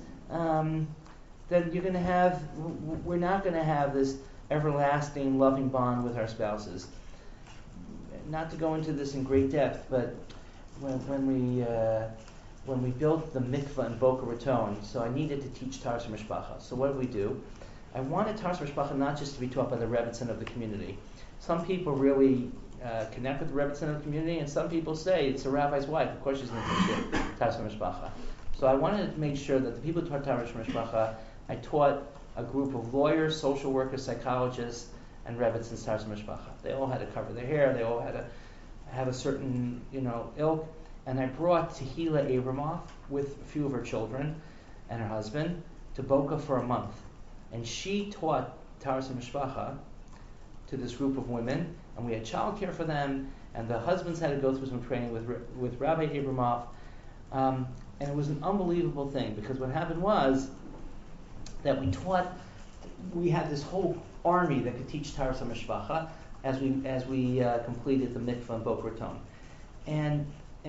we're not going to have this everlasting loving bond with our spouses. Not to go into this in great depth, but when we built the mikveh in Boca Raton, so I needed to teach Taras Mishpacha. So what did we do? I wanted Taras Mishpacha not just to be taught by the Rebbetzin of the community. Some people really connect with the Rebbetzin of the community, and some people say it's a rabbi's wife. Of course she's going to teach you Taras Mishpacha. So I wanted to make sure that the people who taught Taras Mishpacha, I taught a group of lawyers, social workers, psychologists, and Rebbetzin Taras Mishpacha. They all had to cover their hair. They all had to have a certain ilk. And I brought Tehila Abramoff with a few of her children and her husband to Boca for a month. And she taught Taras Mishpacha to this group of women, and we had childcare for them, and the husbands had to go through some training with Rabbi Abramoff, and it was an unbelievable thing, because what happened was that we had this whole army that could teach Taras HaMishpacha as we completed the mikvah in Boca Raton, and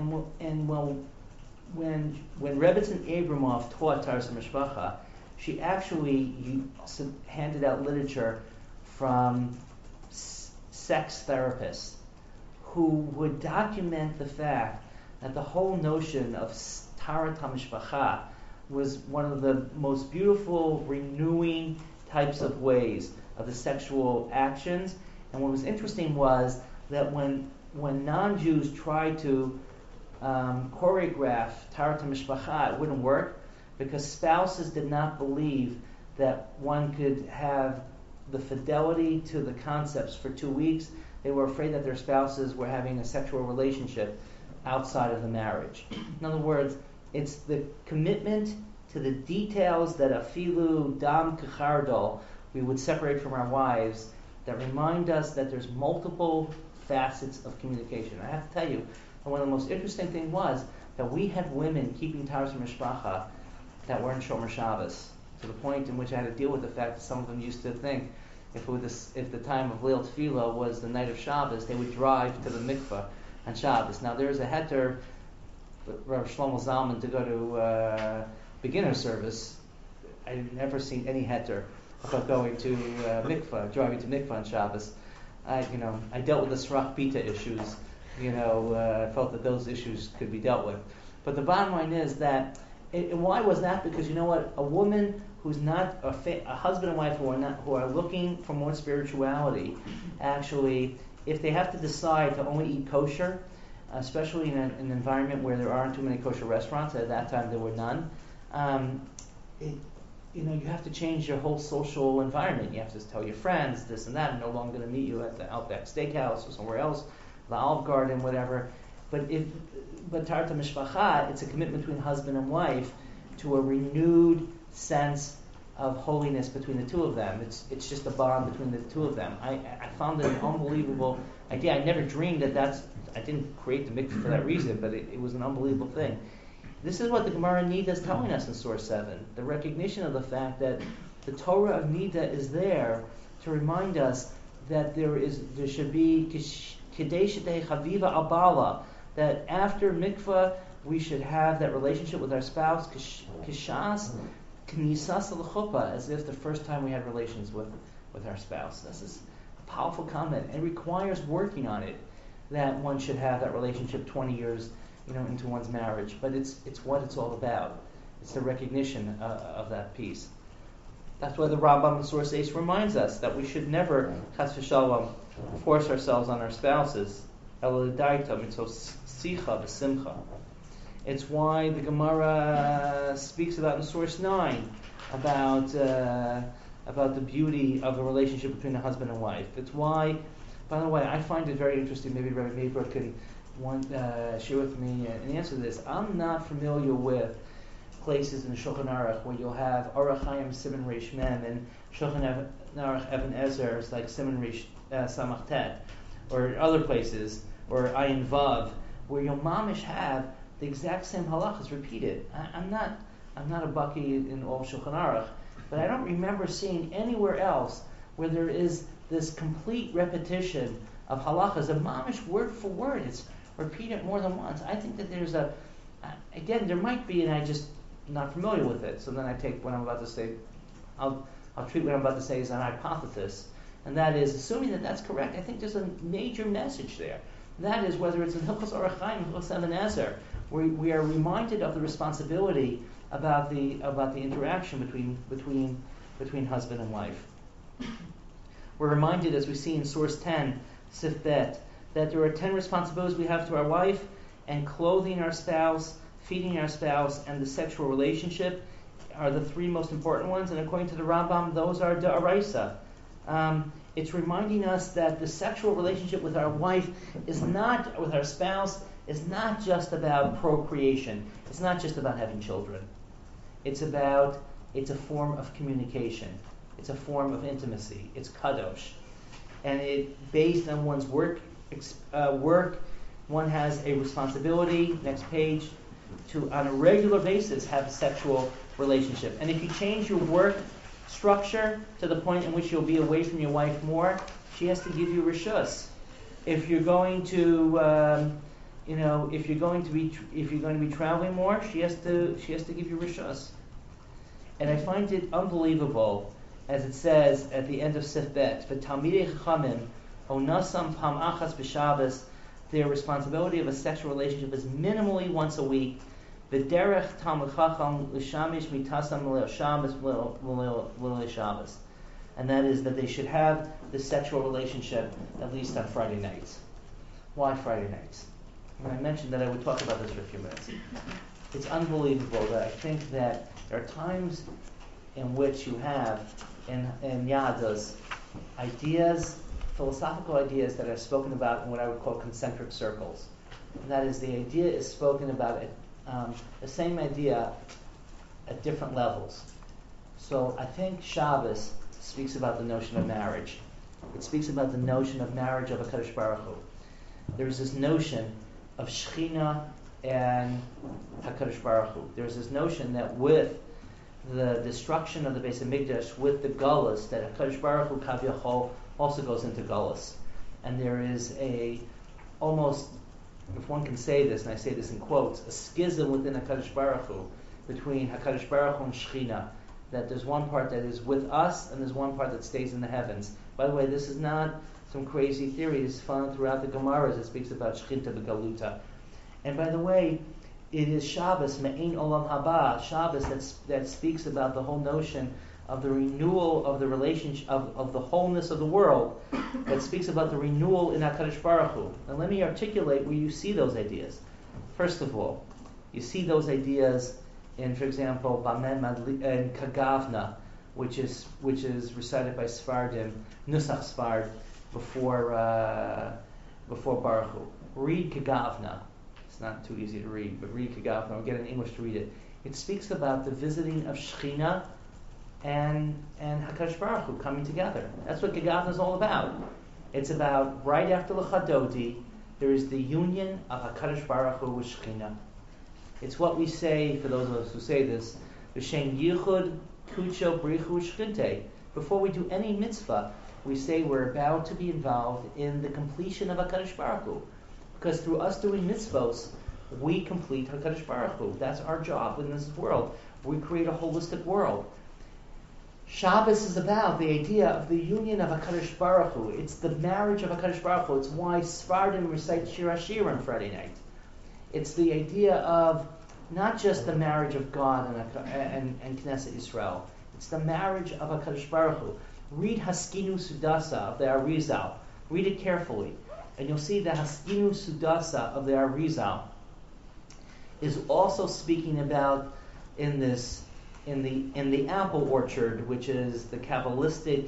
when Rebbetzin Abramoff taught Taras HaMishpacha, she actually handed out literature from sex therapists who would document the fact that the whole notion of Taras HaMishpacha was one of the most beautiful, renewing types of ways of the sexual actions. And what was interesting was that when non-Jews tried to choreograph Taras HaMishpacha, it wouldn't work, because spouses did not believe that one could have the fidelity to the concepts for 2 weeks. They were afraid that their spouses were having a sexual relationship outside of the marriage. In other words, it's the commitment to the details that afilu dam kechardol we would separate from our wives that remind us that there's multiple facets of communication. I have to tell you, and one of the most interesting things was that we had women keeping Taras HaMishpacha that weren't Shomer Shabbos, to the point in which I had to deal with the fact that some of them used to think if the time of Leil Tefillah was the night of Shabbos, they would drive to the mikveh on Shabbos. Now there's a heter, Rav Shlomo Zalman, to go to beginner service. I've never seen any heter about going to mikveh, driving to mikveh on Shabbos. I dealt with the Srach Bita issues. I felt that those issues could be dealt with. But the bottom line is that, and why was that? Because you know what? A woman who's not a husband and wife who are looking for more spirituality, actually, if they have to decide to only eat kosher, especially in an environment where there aren't too many kosher restaurants, at that time there were none, you have to change your whole social environment. You have to tell your friends this and that. I'm no longer going to meet you at the Outback Steakhouse or somewhere else, the Olive Garden, whatever. But Taras HaMishpacha, it's a commitment between husband and wife to a renewed sense of holiness between the two of them. It's just a bond between the two of them. I found it an unbelievable idea. I never dreamed that I didn't create the mikveh for that reason, but it was an unbelievable thing. This is what the Gemara Nida is telling us in Source 7. The recognition of the fact that the Torah of Nida is there to remind us that there should be Kidei Shetei Chaviva Abala, that after mikvah we should have that relationship with our spouse, kishas knisas l'chuppah, as if the first time we had relations with our spouse. This is a powerful comment. It requires working on it, that one should have that relationship 20 years into one's marriage. But it's what it's all about. It's the recognition of that piece. That's why the Rambam in Source 8 reminds us that we should never, chas v'shalom, force ourselves on our spouses. It's why the Gemara speaks about in Source 9 about the beauty of a relationship between a husband and wife. It's why, by the way, I find it very interesting. Maybe Rabbi Meibrook can share with me an answer to this. I'm not familiar with places in the Shulchan Aruch where you'll have Aruch Chaim Siman Reish Mem and Shulchan Aruch Even Ezer is like Siman Reish Samach Tet, or other places, or Ayin Vav, where you'll mamish have the exact same halachas repeated. I'm not a baki in all Shulchan Aruch, but I don't remember seeing anywhere else where there is this complete repetition of halachas, a mamish word for word. It's repeated more than once. I think that there's again, there might be, and I just not familiar with it. So then I take what I'm about to say, I'll treat what I'm about to say as an hypothesis, and that is, assuming that that's correct, I think there's a major message there. That is, whether it's in Hilchos Orach Chaim, Hilchos Even Ezer, we are reminded of the responsibility about the interaction between husband and wife. We're reminded, as we see in Source 10, Sif Bet, that there are 10 responsibilities we have to our wife, and clothing our spouse, feeding our spouse, and the sexual relationship are the 3 most important ones. And according to the Rambam, those are da'araisa. It's reminding us that the sexual relationship with our wife with our spouse, is not just about procreation. It's not just about having children. It's a form of communication. It's a form of intimacy. It's kadosh. and it based on one's work. One has a responsibility. Next page, to on a regular basis have a sexual relationship. And if you change your work structure to the point in which you'll be away from your wife more, she has to give you rishus. If you're going to if you're going to be traveling more, she has to give you rishus. And I find it unbelievable, as it says at the end of Sif Bet, for Talmidei Chachamim, onasam pam achas b'Shabbos, their responsibility of a sexual relationship is minimally once a week. V'derech Talmid Chacham l'shamish mitasam l'leil Shabbos l'leil Shabbos, and that is that they should have the sexual relationship at least on Friday nights. Why Friday nights? And I mentioned that I would talk about this for a few minutes. It's unbelievable that I think that there are times in which you have in Yadus ideas, philosophical ideas that are spoken about in what I would call concentric circles. And that is, the idea is spoken about the same idea at different levels. So I think Shabbos speaks about the notion of marriage. It speaks about the notion of marriage of HaKadosh Baruch Hu. There's this notion of Shechina and HaKadosh Baruch Hu. There's this notion that with the destruction of the Beis HaMikdash, with the Gullus, that HaKadosh Baruch Hu Kaviyachol also goes into Gullus. And there is almost, if one can say this, and I say this in quotes, a schism within HaKadosh Baruch Hu, between HaKadosh Baruch Hu and Shechina, that there's one part that is with us and there's one part that stays in the heavens. By the way, this is not some crazy theory. This is found throughout the Gemaras. It speaks about Shechita B'Galuta. And by the way, it is Shabbos, Me'ein Olam Haba, Shabbos that speaks about the whole notion of the renewal of the relationship, of the wholeness of the world, that speaks about the renewal in HaKadosh Baruch Hu. And let me articulate where you see those ideas. First of all, you see those ideas in, for example, in Kagavna, which is recited by Sfardim, Nusach Sfard, before Baruch Hu. Read Kagavna. It's not too easy to read, but read Kagavna, or get an English to read it. It speaks about the visiting of Shechina and HaKadosh Baruch Hu coming together. That's what Kagavna is all about. It's about, right after L'Chadodi, there is the union of HaKadosh Baruch Hu with Shechina. It's what we say, for those of us who say this, B'Shem Yichud Kucho Brichu Shchinte. Before we do any mitzvah, we say we're about to be involved in the completion of HaKadosh Baruch Hu. Because through us doing mitzvos, we complete HaKadosh Baruch Hu. That's our job in this world. We create a holistic world. Shabbos is about the idea of the union of HaKadosh Baruch Hu. It's the marriage of HaKadosh Baruch Hu. It's why Sfardim recite Shir HaShir on Friday night. It's the idea of not just the marriage of God and Knesset Yisrael. It's the marriage of HaKadosh Baruch Hu. Read Haskinu Sudasa of the Arizal. Read it carefully, and you'll see that Haskinu Sudasa of the Arizal is also speaking about in the apple orchard, which is the Kabbalistic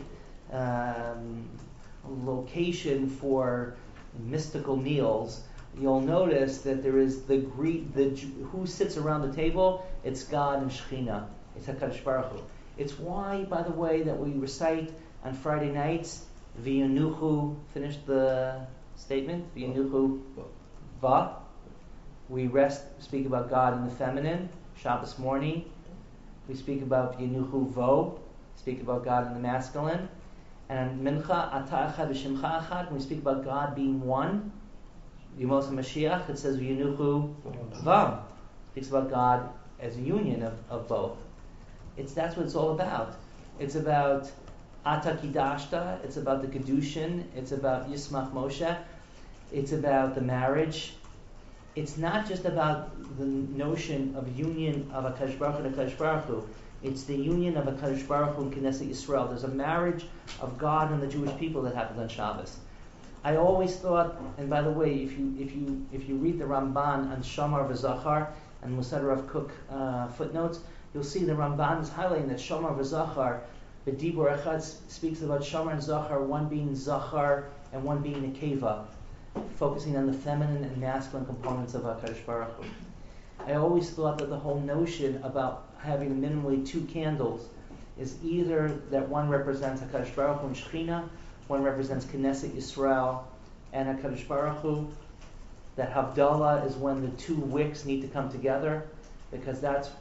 location for mystical meals. You'll notice that there is who sits around the table. It's God and Shechina. It's HaKadosh Baruch Hu. It's why, by the way, that we recite on Friday nights V'yanuchu. Finish the statement. V'yanuchu Va. We speak about God in the feminine. Shabbos morning, we speak about V'yanuchu Vo. Speak about God in the masculine. And Mincha Ata Echad V'Shimcha Echad. When we speak about God being one. Yemos HaMashiach, it says V'yanuchu Vam. Speaks about God as a union of both. That's what it's all about. It's about Ata Kidashta. It's about the Kedushin. It's about Yismach Moshe. It's about the marriage. It's not just about the notion of union of HaKadosh Baruch Hu and HaKadosh Baruch Hu. It's the union of HaKadosh Baruch Hu and Knesset Yisrael. There's a marriage of God and the Jewish people that happens on Shabbos. I always thought, and by the way, if you read the Ramban on Shamar v'Zachar and Musar Rav Kook footnotes, you'll see the Ramban is highlighting that Shamar v'Zachar, the Dibur Echad speaks about Shamar and Zachar, one being Zachar and one being Nekeva, focusing on the feminine and masculine components of HaKadosh Baruch Hu. I always thought that the whole notion about having minimally two candles is either that one represents HaKadosh Baruch Hu and Shechina, one represents Knesset Yisrael and HaKadosh Baruch Hu. That Havdalah is when the two wicks need to come together, because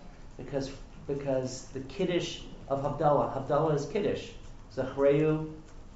the Kiddush of Havdalah is Kiddush. Zachreu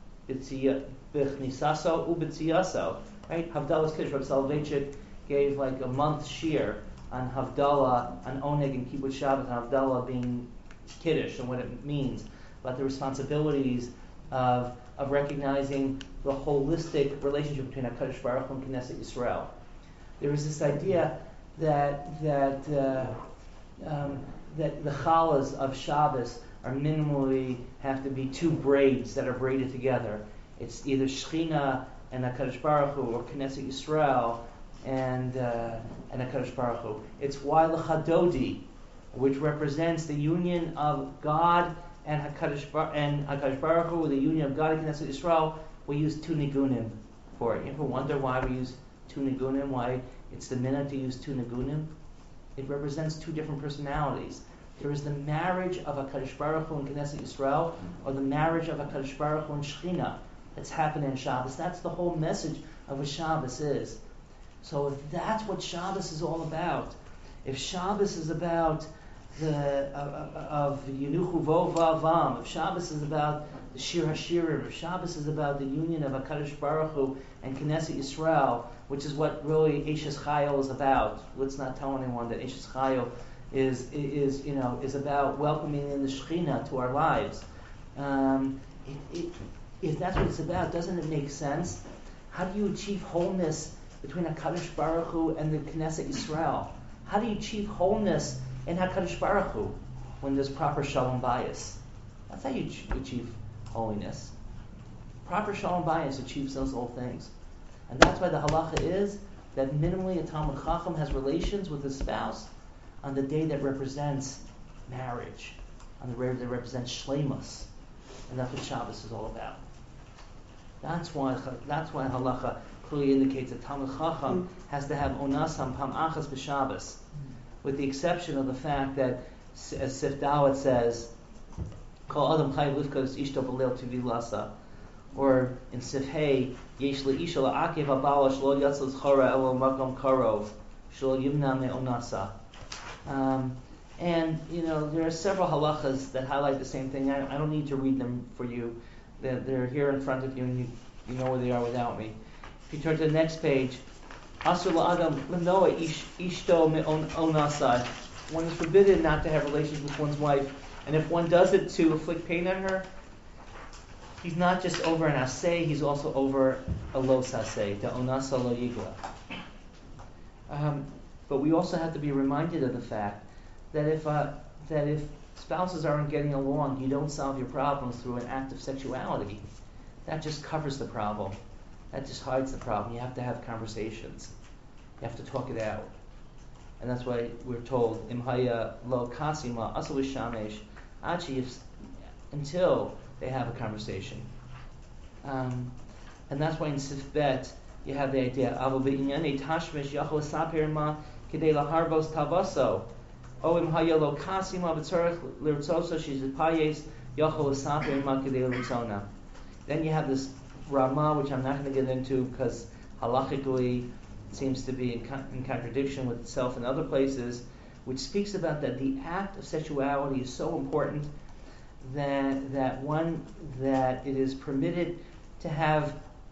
b'chnisaso u'b'tziyaso. Right? Havdalah is Kiddush. Rabbi Soloveitchik gave like a month shir on Havdalah, on Oneg and Kibbutz Shabbos, and Havdalah being Kiddush and what it means, about the responsibilities of recognizing the holistic relationship between HaKadosh Baruch Hu and Knesset Yisrael. There is this idea that the challahs of Shabbos are minimally have to be two braids that are braided together. It's either Shechina and HaKadosh Baruch Hu, or Knesset Yisrael and HaKadosh Baruch Hu. It's why the Chadodi, which represents the union of God and HaKadosh Baruch Hu, the union of God and Knesset Yisrael, we use two nigunim for it. You ever wonder why we use two nigunim? Why it's the minhag to use two nigunim? It represents two different personalities. There is the marriage of HaKadosh Baruch Hu and Knesset Yisrael, or the marriage of HaKadosh Baruch Hu and Shechina that's happening in Shabbos. That's the whole message of what Shabbos is. So if that's what Shabbos is all about, if Shabbos is about of Yenuchu Vo Vavam, if Shabbos is about the Shir HaShirim, if Shabbos is about the union of HaKadosh Baruch Hu and Knesset Yisrael, which is what really Eishes Chayil is about. Let's not tell anyone that Eishes Chayil is about welcoming in the Shekhinah to our lives. If that's what it's about, doesn't it make sense? How do you achieve wholeness between HaKadosh Baruch Hu and the Knesset Yisrael? How do you achieve wholeness in HaKadosh Baruch Hu when there's proper Shalom Bayis? That's how you achieve holiness. Proper Shalom Bayis achieves those whole things. And that's why the halacha is that minimally a Talmud Chacham has relations with his spouse on the day that represents marriage, on the day that represents shleimus. And that's what Shabbos is all about. That's why halacha clearly indicates that Talmud Chacham has to have onasam pam achas b'Shabbos, with the exception of the fact that, as Sif Dawit says, Kol Adam Chayav Lifkos Ishto B'Leil Tuvi Lasa, or in Sif Hey, Yesh Le'isha La'akev Abala Shlo Yatzal Zchora Elo Makom Karov Shlo Yimna Me'onasa. And there are several halachas that highlight the same thing. I don't need to read them for you. They're here in front of you, and you know where they are without me. If you turn to the next page, Asur la'adam l'noa ishto me'onasa. One is forbidden not to have relations with one's wife, and if one does it to inflict pain on her, he's not just over an aseh, he's also over a los aseh, the onasa lo yigla. But we also have to be reminded of the fact that if spouses aren't getting along, you don't solve your problems through an act of sexuality. That just covers the problem. That just hides the problem. You have to have conversations. You have to talk it out. And that's why we're told, Imhaya lo kasima asalu shamesh, until they have a conversation. And that's why in Sif Bet, you have the idea, Avo be'inyane tashmish yachol sapir ma kidei laharbos tavaso. O imhaya lo kasima b'tzorech l'rtzoso shizipayes yachol sapir ma kidei l'rtzona. Then you have this Ramah, which I'm not going to get into because halachically it seems to be in contradiction with itself in other places, which speaks about that the act of sexuality is so important that it is permitted to have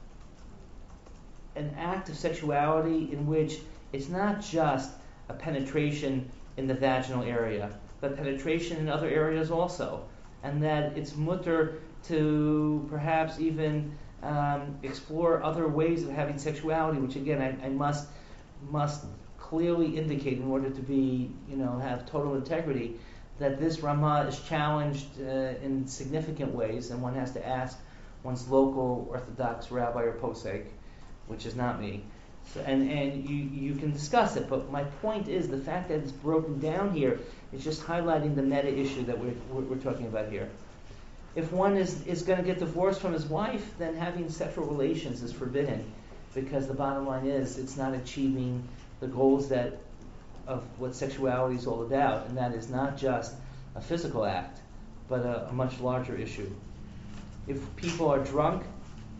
an act of sexuality in which it's not just a penetration in the vaginal area, but penetration in other areas also, and that it's mutter to perhaps even explore other ways of having sexuality, which again I must clearly indicate in order to be have total integrity that this Ramah is challenged in significant ways, and one has to ask one's local Orthodox rabbi or posek, which is not me. So, and you can discuss it, but my point is the fact that it's broken down here is just highlighting the meta issue that we're talking about here. If one is going to get divorced from his wife, then having sexual relations is forbidden, because the bottom line is it's not achieving the goals of what sexuality is all about, and that is not just a physical act, but a much larger issue. If people are drunk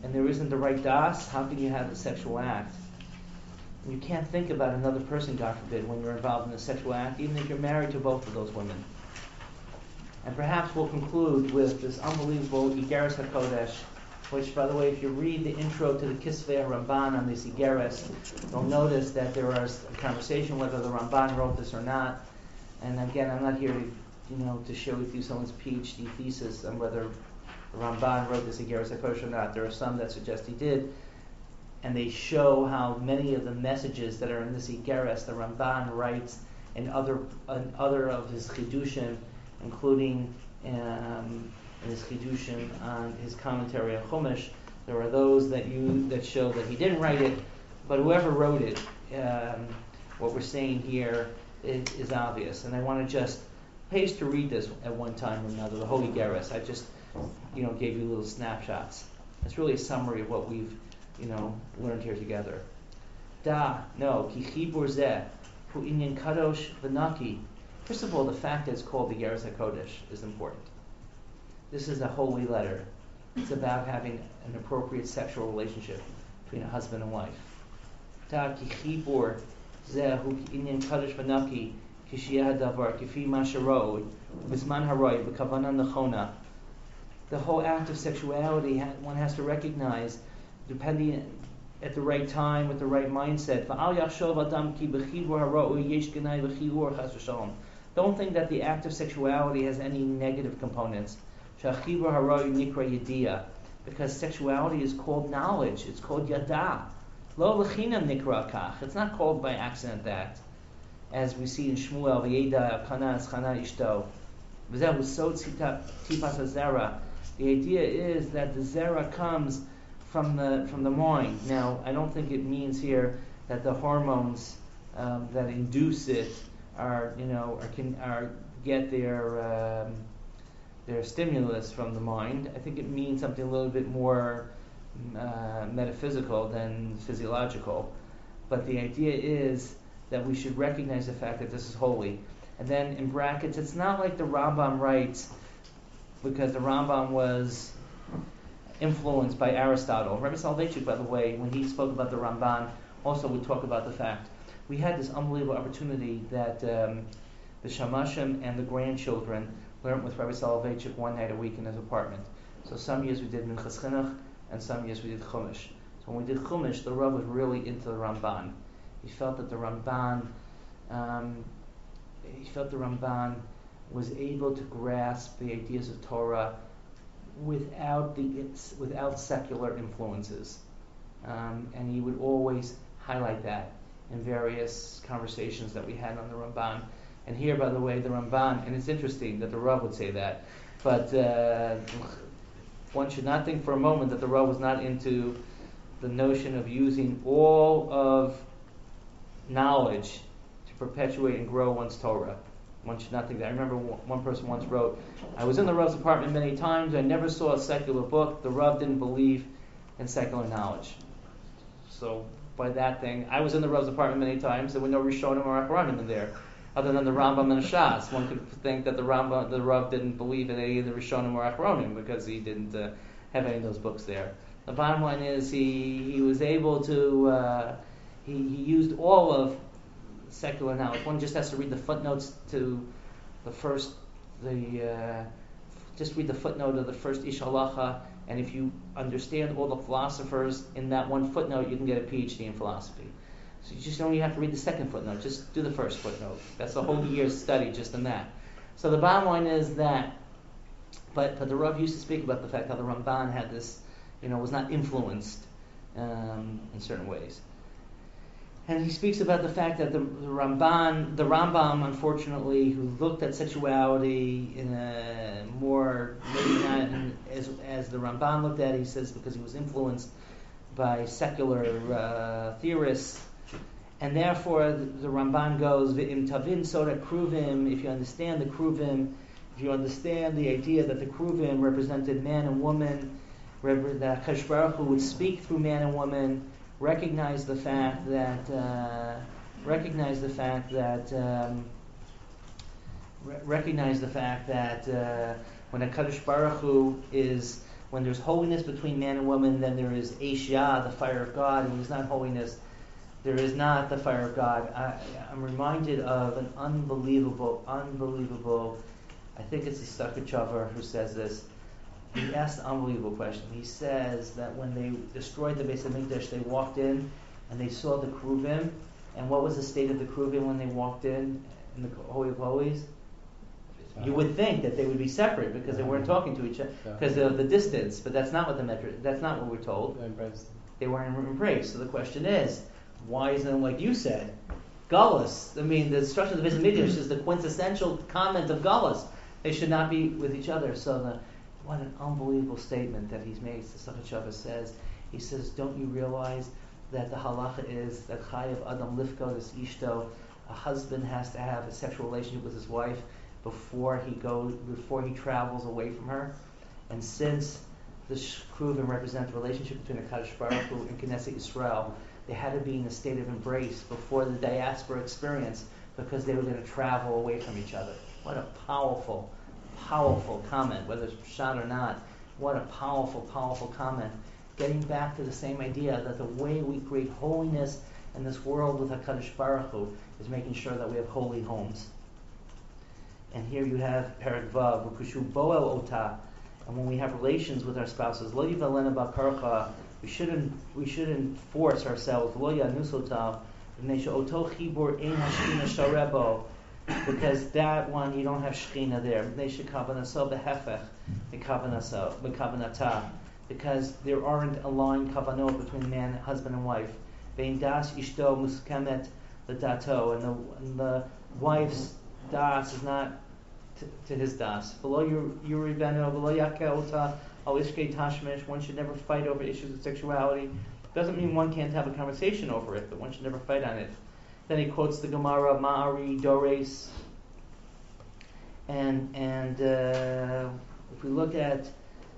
and there isn't the right das, how can you have the sexual act? And you can't think about another person, God forbid, when you're involved in a sexual act, even if you're married to both of those women. And perhaps we'll conclude with this unbelievable Igeres HaKodesh, which, by the way, if you read the intro to the Kisvei Ramban on this Igeres, you'll notice that there is a conversation whether the Ramban wrote this or not. And again, I'm not here to share with you someone's PhD thesis on whether the Ramban wrote this Igeres HaKodesh or not. There are some that suggest he did, and they show how many of the messages that are in this Igeres the Ramban writes in other of his Chidushim, including in his Chidushim on his commentary on Chumash. There are those that show that he didn't write it, but whoever wrote it, what we're saying here is obvious. And I want to just pays to read this at one time or another, the Holy Igeres. I just gave you little snapshots. It's really a summary of what we've learned here together. Ki chibur zeh hu inyan kadosh v'naki. First of all, the fact that it's called the Igeres HaKodesh is important. This is a holy letter. It's about having an appropriate sexual relationship between a husband and wife. Ki chibur zeh hu inyan kadosh v'naki kishiyah davar kifi masharod b'zman haroy b'kavana nechona. The whole act of sexuality, one has to recognize, depending at the right time, with the right mindset. Don't think that the act of sexuality has any negative components. Because sexuality is called knowledge. It's called yada. It's not called by accident that, as we see in Shmuel, v'yeda kanas chana ishto. The idea is that the zera comes from the mind. Now, I don't think it means here that the hormones that induce it get their stimulus from the mind. I think it means something a little bit more metaphysical than physiological. But the idea is that we should recognize the fact that this is holy. And then in brackets, it's not like the Rambam writes, because the Rambam was influenced by Aristotle. Rabbi Soloveitchik, by the way, when he spoke about the Ramban, also would talk about the fact we had this unbelievable opportunity that the Shamashim and the grandchildren learned with Rabbi Soloveitchik one night a week in his apartment. So some years we did Minchas Chinuch, and some years we did Chumash. So when we did Chumash, the Rav was really into the Ramban. He felt that the Ramban was able to grasp the ideas of Torah without secular influences, and he would always highlight that in various conversations that we had on the Ramban. And here, by the way, the Ramban, and it's interesting that the Rav would say that, but one should not think for a moment that the Rav was not into the notion of using all of knowledge to perpetuate and grow one's Torah. One should not think that. I remember one person once wrote, I was in the Rav's apartment many times, I never saw a secular book. The Rav didn't believe in secular knowledge. So by that thing, I was in the Rav's apartment many times, there were no Rishonim or Achronim in there, other than the Rambam and the Shas. One could think that the Rav didn't believe in any of the Rishonim or Achronim because he didn't have any of those books there. The bottom line is he was able to, he used all of secular knowledge. One just has to read the footnotes to just read the footnote of the first Ish Halacha, and if you understand all the philosophers in that one footnote, you can get a PhD in philosophy. So you just only have to read the second footnote. Just do the first footnote. That's a whole year's study just in that. So the bottom line is that, but the Rav used to speak about the fact how the Ramban had this, was not influenced in certain ways. And he speaks about the fact that the Rambam, unfortunately, who looked at sexuality in a more, maybe not as the Ramban looked at it, he says because he was influenced by secular theorists, and therefore the Ramban goes, V'im tavin soda kruvim, if you understand the kruvim, if you understand the idea that the kruvim represented man and woman, that Kadosh Baruch Hu would speak through man and woman, recognize the fact that when a Kadosh Baruch Hu is When there's holiness between man and woman, then there is Eishya, the fire of God, and when there's not holiness, there is not the fire of God. I'm reminded of an unbelievable, I think it's the Stukachover who says this. He asked an unbelievable question. He says that when they destroyed the Beis Hamikdash, they walked in and they saw the Kruvim. And what was the state of the Kruvim when they walked in the Holy of Holies? You would think that they would be separate because they weren't talking to each other because of the distance. But that's not what that's not what we're told. They weren't embraced. So the question is, why isn't it like you said? Gullus. I mean, the destruction of the Beis Hamikdash is the quintessential comment of Gullus. They should not be with each other. So what an unbelievable statement that he's made. The Stukachover says, he says, don't you realize that the halacha is that chayav adam lifko this ishto, a husband has to have a sexual relationship with his wife before he travels away from her. And since the Kruvim represent the relationship between the Kadosh Baruch Hu and Knesset Yisrael, they had to be in a state of embrace before the diaspora experience because they were going to travel away from each other. What a powerful comment, whether it's Pshat or not. What a powerful comment. Getting back to the same idea that the way we create holiness in this world with HaKadosh Baruch Hu is making sure that we have holy homes. And here you have Perek Vav, V'kushu Boel Ota, and when we have relations with our spouses, Lo Yivalena B'Karcha, we shouldn't force ourselves, Lo Yanus Ota, V'nei Oto Chibur Ein HaShchina Sharebo, because that one you don't have Shechina there. V'nei Shekavanaso B'Hefech B'Kavanata, because there aren't aligned kavanot between man, husband, and wife. Vein das ishto muskemet l'dato, and the wife's das is not to his das. V'lo yuriveno v'lo yakeota al ishkei tashmish. One should never fight over issues of sexuality. Doesn't mean one can't have a conversation over it, but one should never fight on it. Then he quotes the Gemara Ma'ari Dores, and if we look at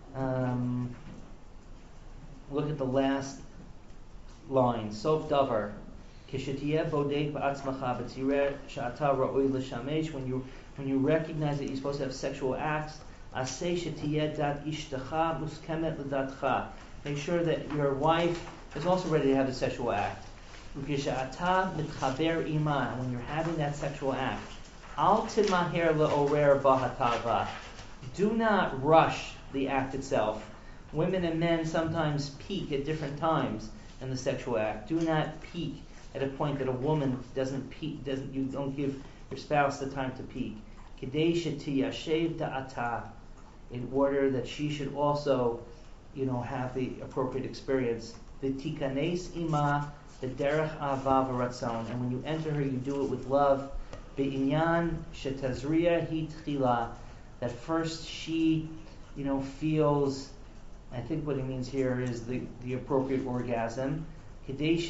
the last line, Sof Davar, Kishetiyeh Bodek Ba'atzmacha B'tzireh Sha'ata Ra'oi L'Shamesh. When you recognize that you're supposed to have sexual acts, Aseh Shetiyeh Dat Ishtecha Muskemet L'Datcha. Make sure that your wife is also ready to have a sexual act. Ukisha'ata Mitchaber Ima. When you're having that sexual act, Al Timaher Le'orer B'Hatava. Do not rush the act itself. Women and men sometimes peak at different times in the sexual act. Do not peak at a point that a woman doesn't peak. You don't give your spouse the time to peak. Kedei shetiyashev da'ata, in order that she should also, have the appropriate experience. V'tikanes ima b'derech ahava v'ratzon, and when you enter her, you do it with love. Be'inyan shetazriya hi tchila, that first she, feels. I think what he means here is the appropriate orgasm. As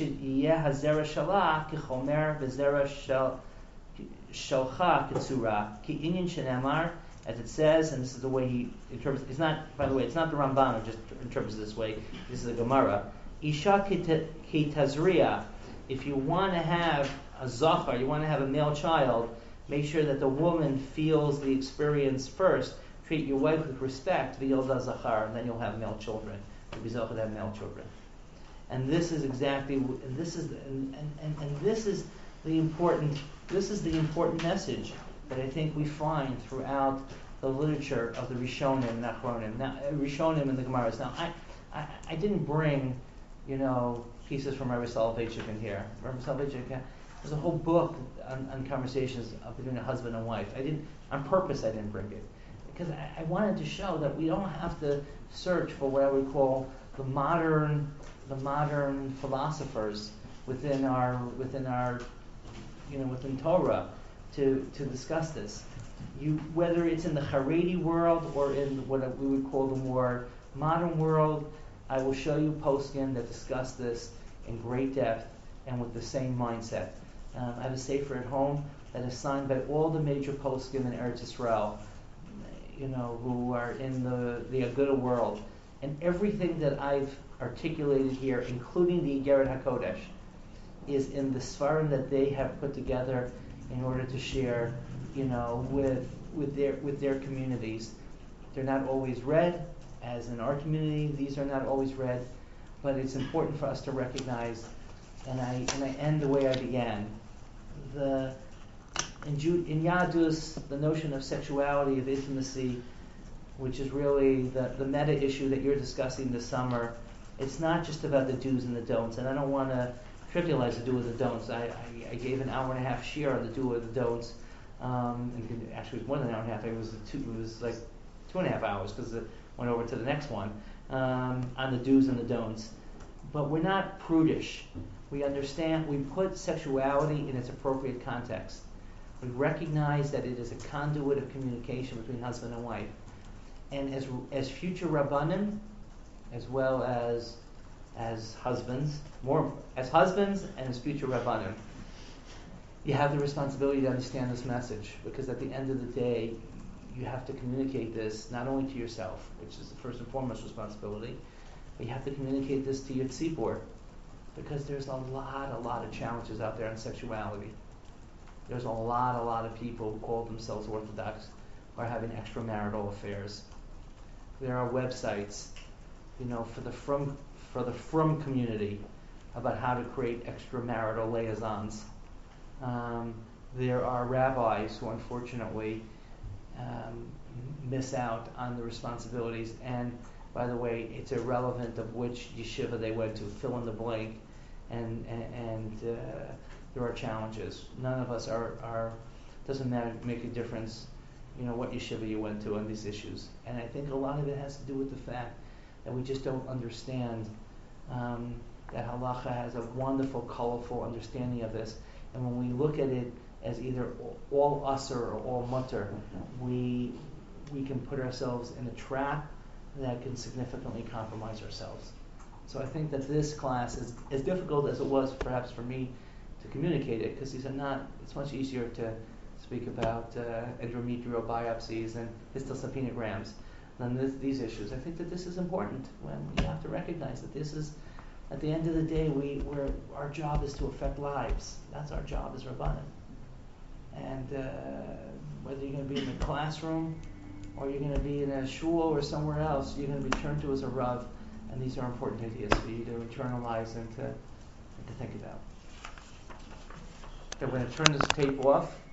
it says, and this is the way he interprets. It's not, by the way, it's not the Ramban who just interprets it this way. This is the Gemara. Isha kitazriya. If you want to have a zachar, you want to have a male child, make sure that the woman feels the experience first. Treat your wife with respect, v'yolda zachar, and then you'll have male children. You'll be zachar to have male children. And this is exactly, this is the important message that I think we find throughout the literature of the Rishonim and Achronim. Now, Rishonim and the Gemaras. Now, I didn't bring, pieces from Rabbi Soloveitchik in here. Rabbi Soloveitchik, there's a whole book on conversations between a husband and wife. On purpose I didn't bring it. Because I wanted to show that we don't have to search for what I would call the modern philosophers within Torah to discuss this. Whether it's in the Haredi world or in what we would call the more modern world, I will show you poskim that discuss this in great depth and with the same mindset. I have a sefer at home that is signed by all the major poskim in Eretz Yisrael, who are in the Aguda world. And everything that I've articulated here, including the Igeret HaKodesh, is in the Sfarim that they have put together in order to share, with their communities. They're not always read, as in our community, these are not always read, but it's important for us to recognize, and I end the way I began. In Yadus, the notion of sexuality, of intimacy, which is really the meta issue that you're discussing this summer, it's not just about the do's and the don'ts, and I don't want to trivialize the do and the don'ts. I gave an hour and a half share on the do and the don'ts. Actually, it was more than an hour and a half. It was like 2.5 hours because it went over to the next one on the do's and the don'ts. But we're not prudish. We understand. We put sexuality in its appropriate context. We recognize that it is a conduit of communication between husband and wife. And as future Rabbanim, as well as husbands, more as husbands and as future Rabbanim, you have the responsibility to understand this message, because at the end of the day, you have to communicate this not only to yourself, which is the first and foremost responsibility, but you have to communicate this to your tzibur, because there's a lot of challenges out there in sexuality. There's a lot of people who call themselves Orthodox who are having extramarital affairs. There are websites, for the frum community about how to create extramarital liaisons. There are rabbis who unfortunately miss out on the responsibilities, and by the way, it's irrelevant of which yeshiva they went to, fill in the blank, and there are challenges. None of us doesn't matter, make a difference, what yeshiva you went to on these issues. And I think a lot of it has to do with the fact that we just don't understand that halacha has a wonderful, colorful understanding of this. And when we look at it as either all usher or all mutter, we can put ourselves in a trap that can significantly compromise ourselves. So I think that this class is as difficult as it was perhaps for me to communicate it, because it's much easier to speak about endometrial biopsies and histosaphenograms than these issues. I think that this is important when we have to recognize that this is, at the end of the day, our job is to affect lives. That's our job as Rabbanim. And whether you're going to be in the classroom or you're going to be in a shul or somewhere else, you're going to be turned to as a Rav, and these are important ideas for you to internalize and to think about. Okay, we're going to turn this tape off.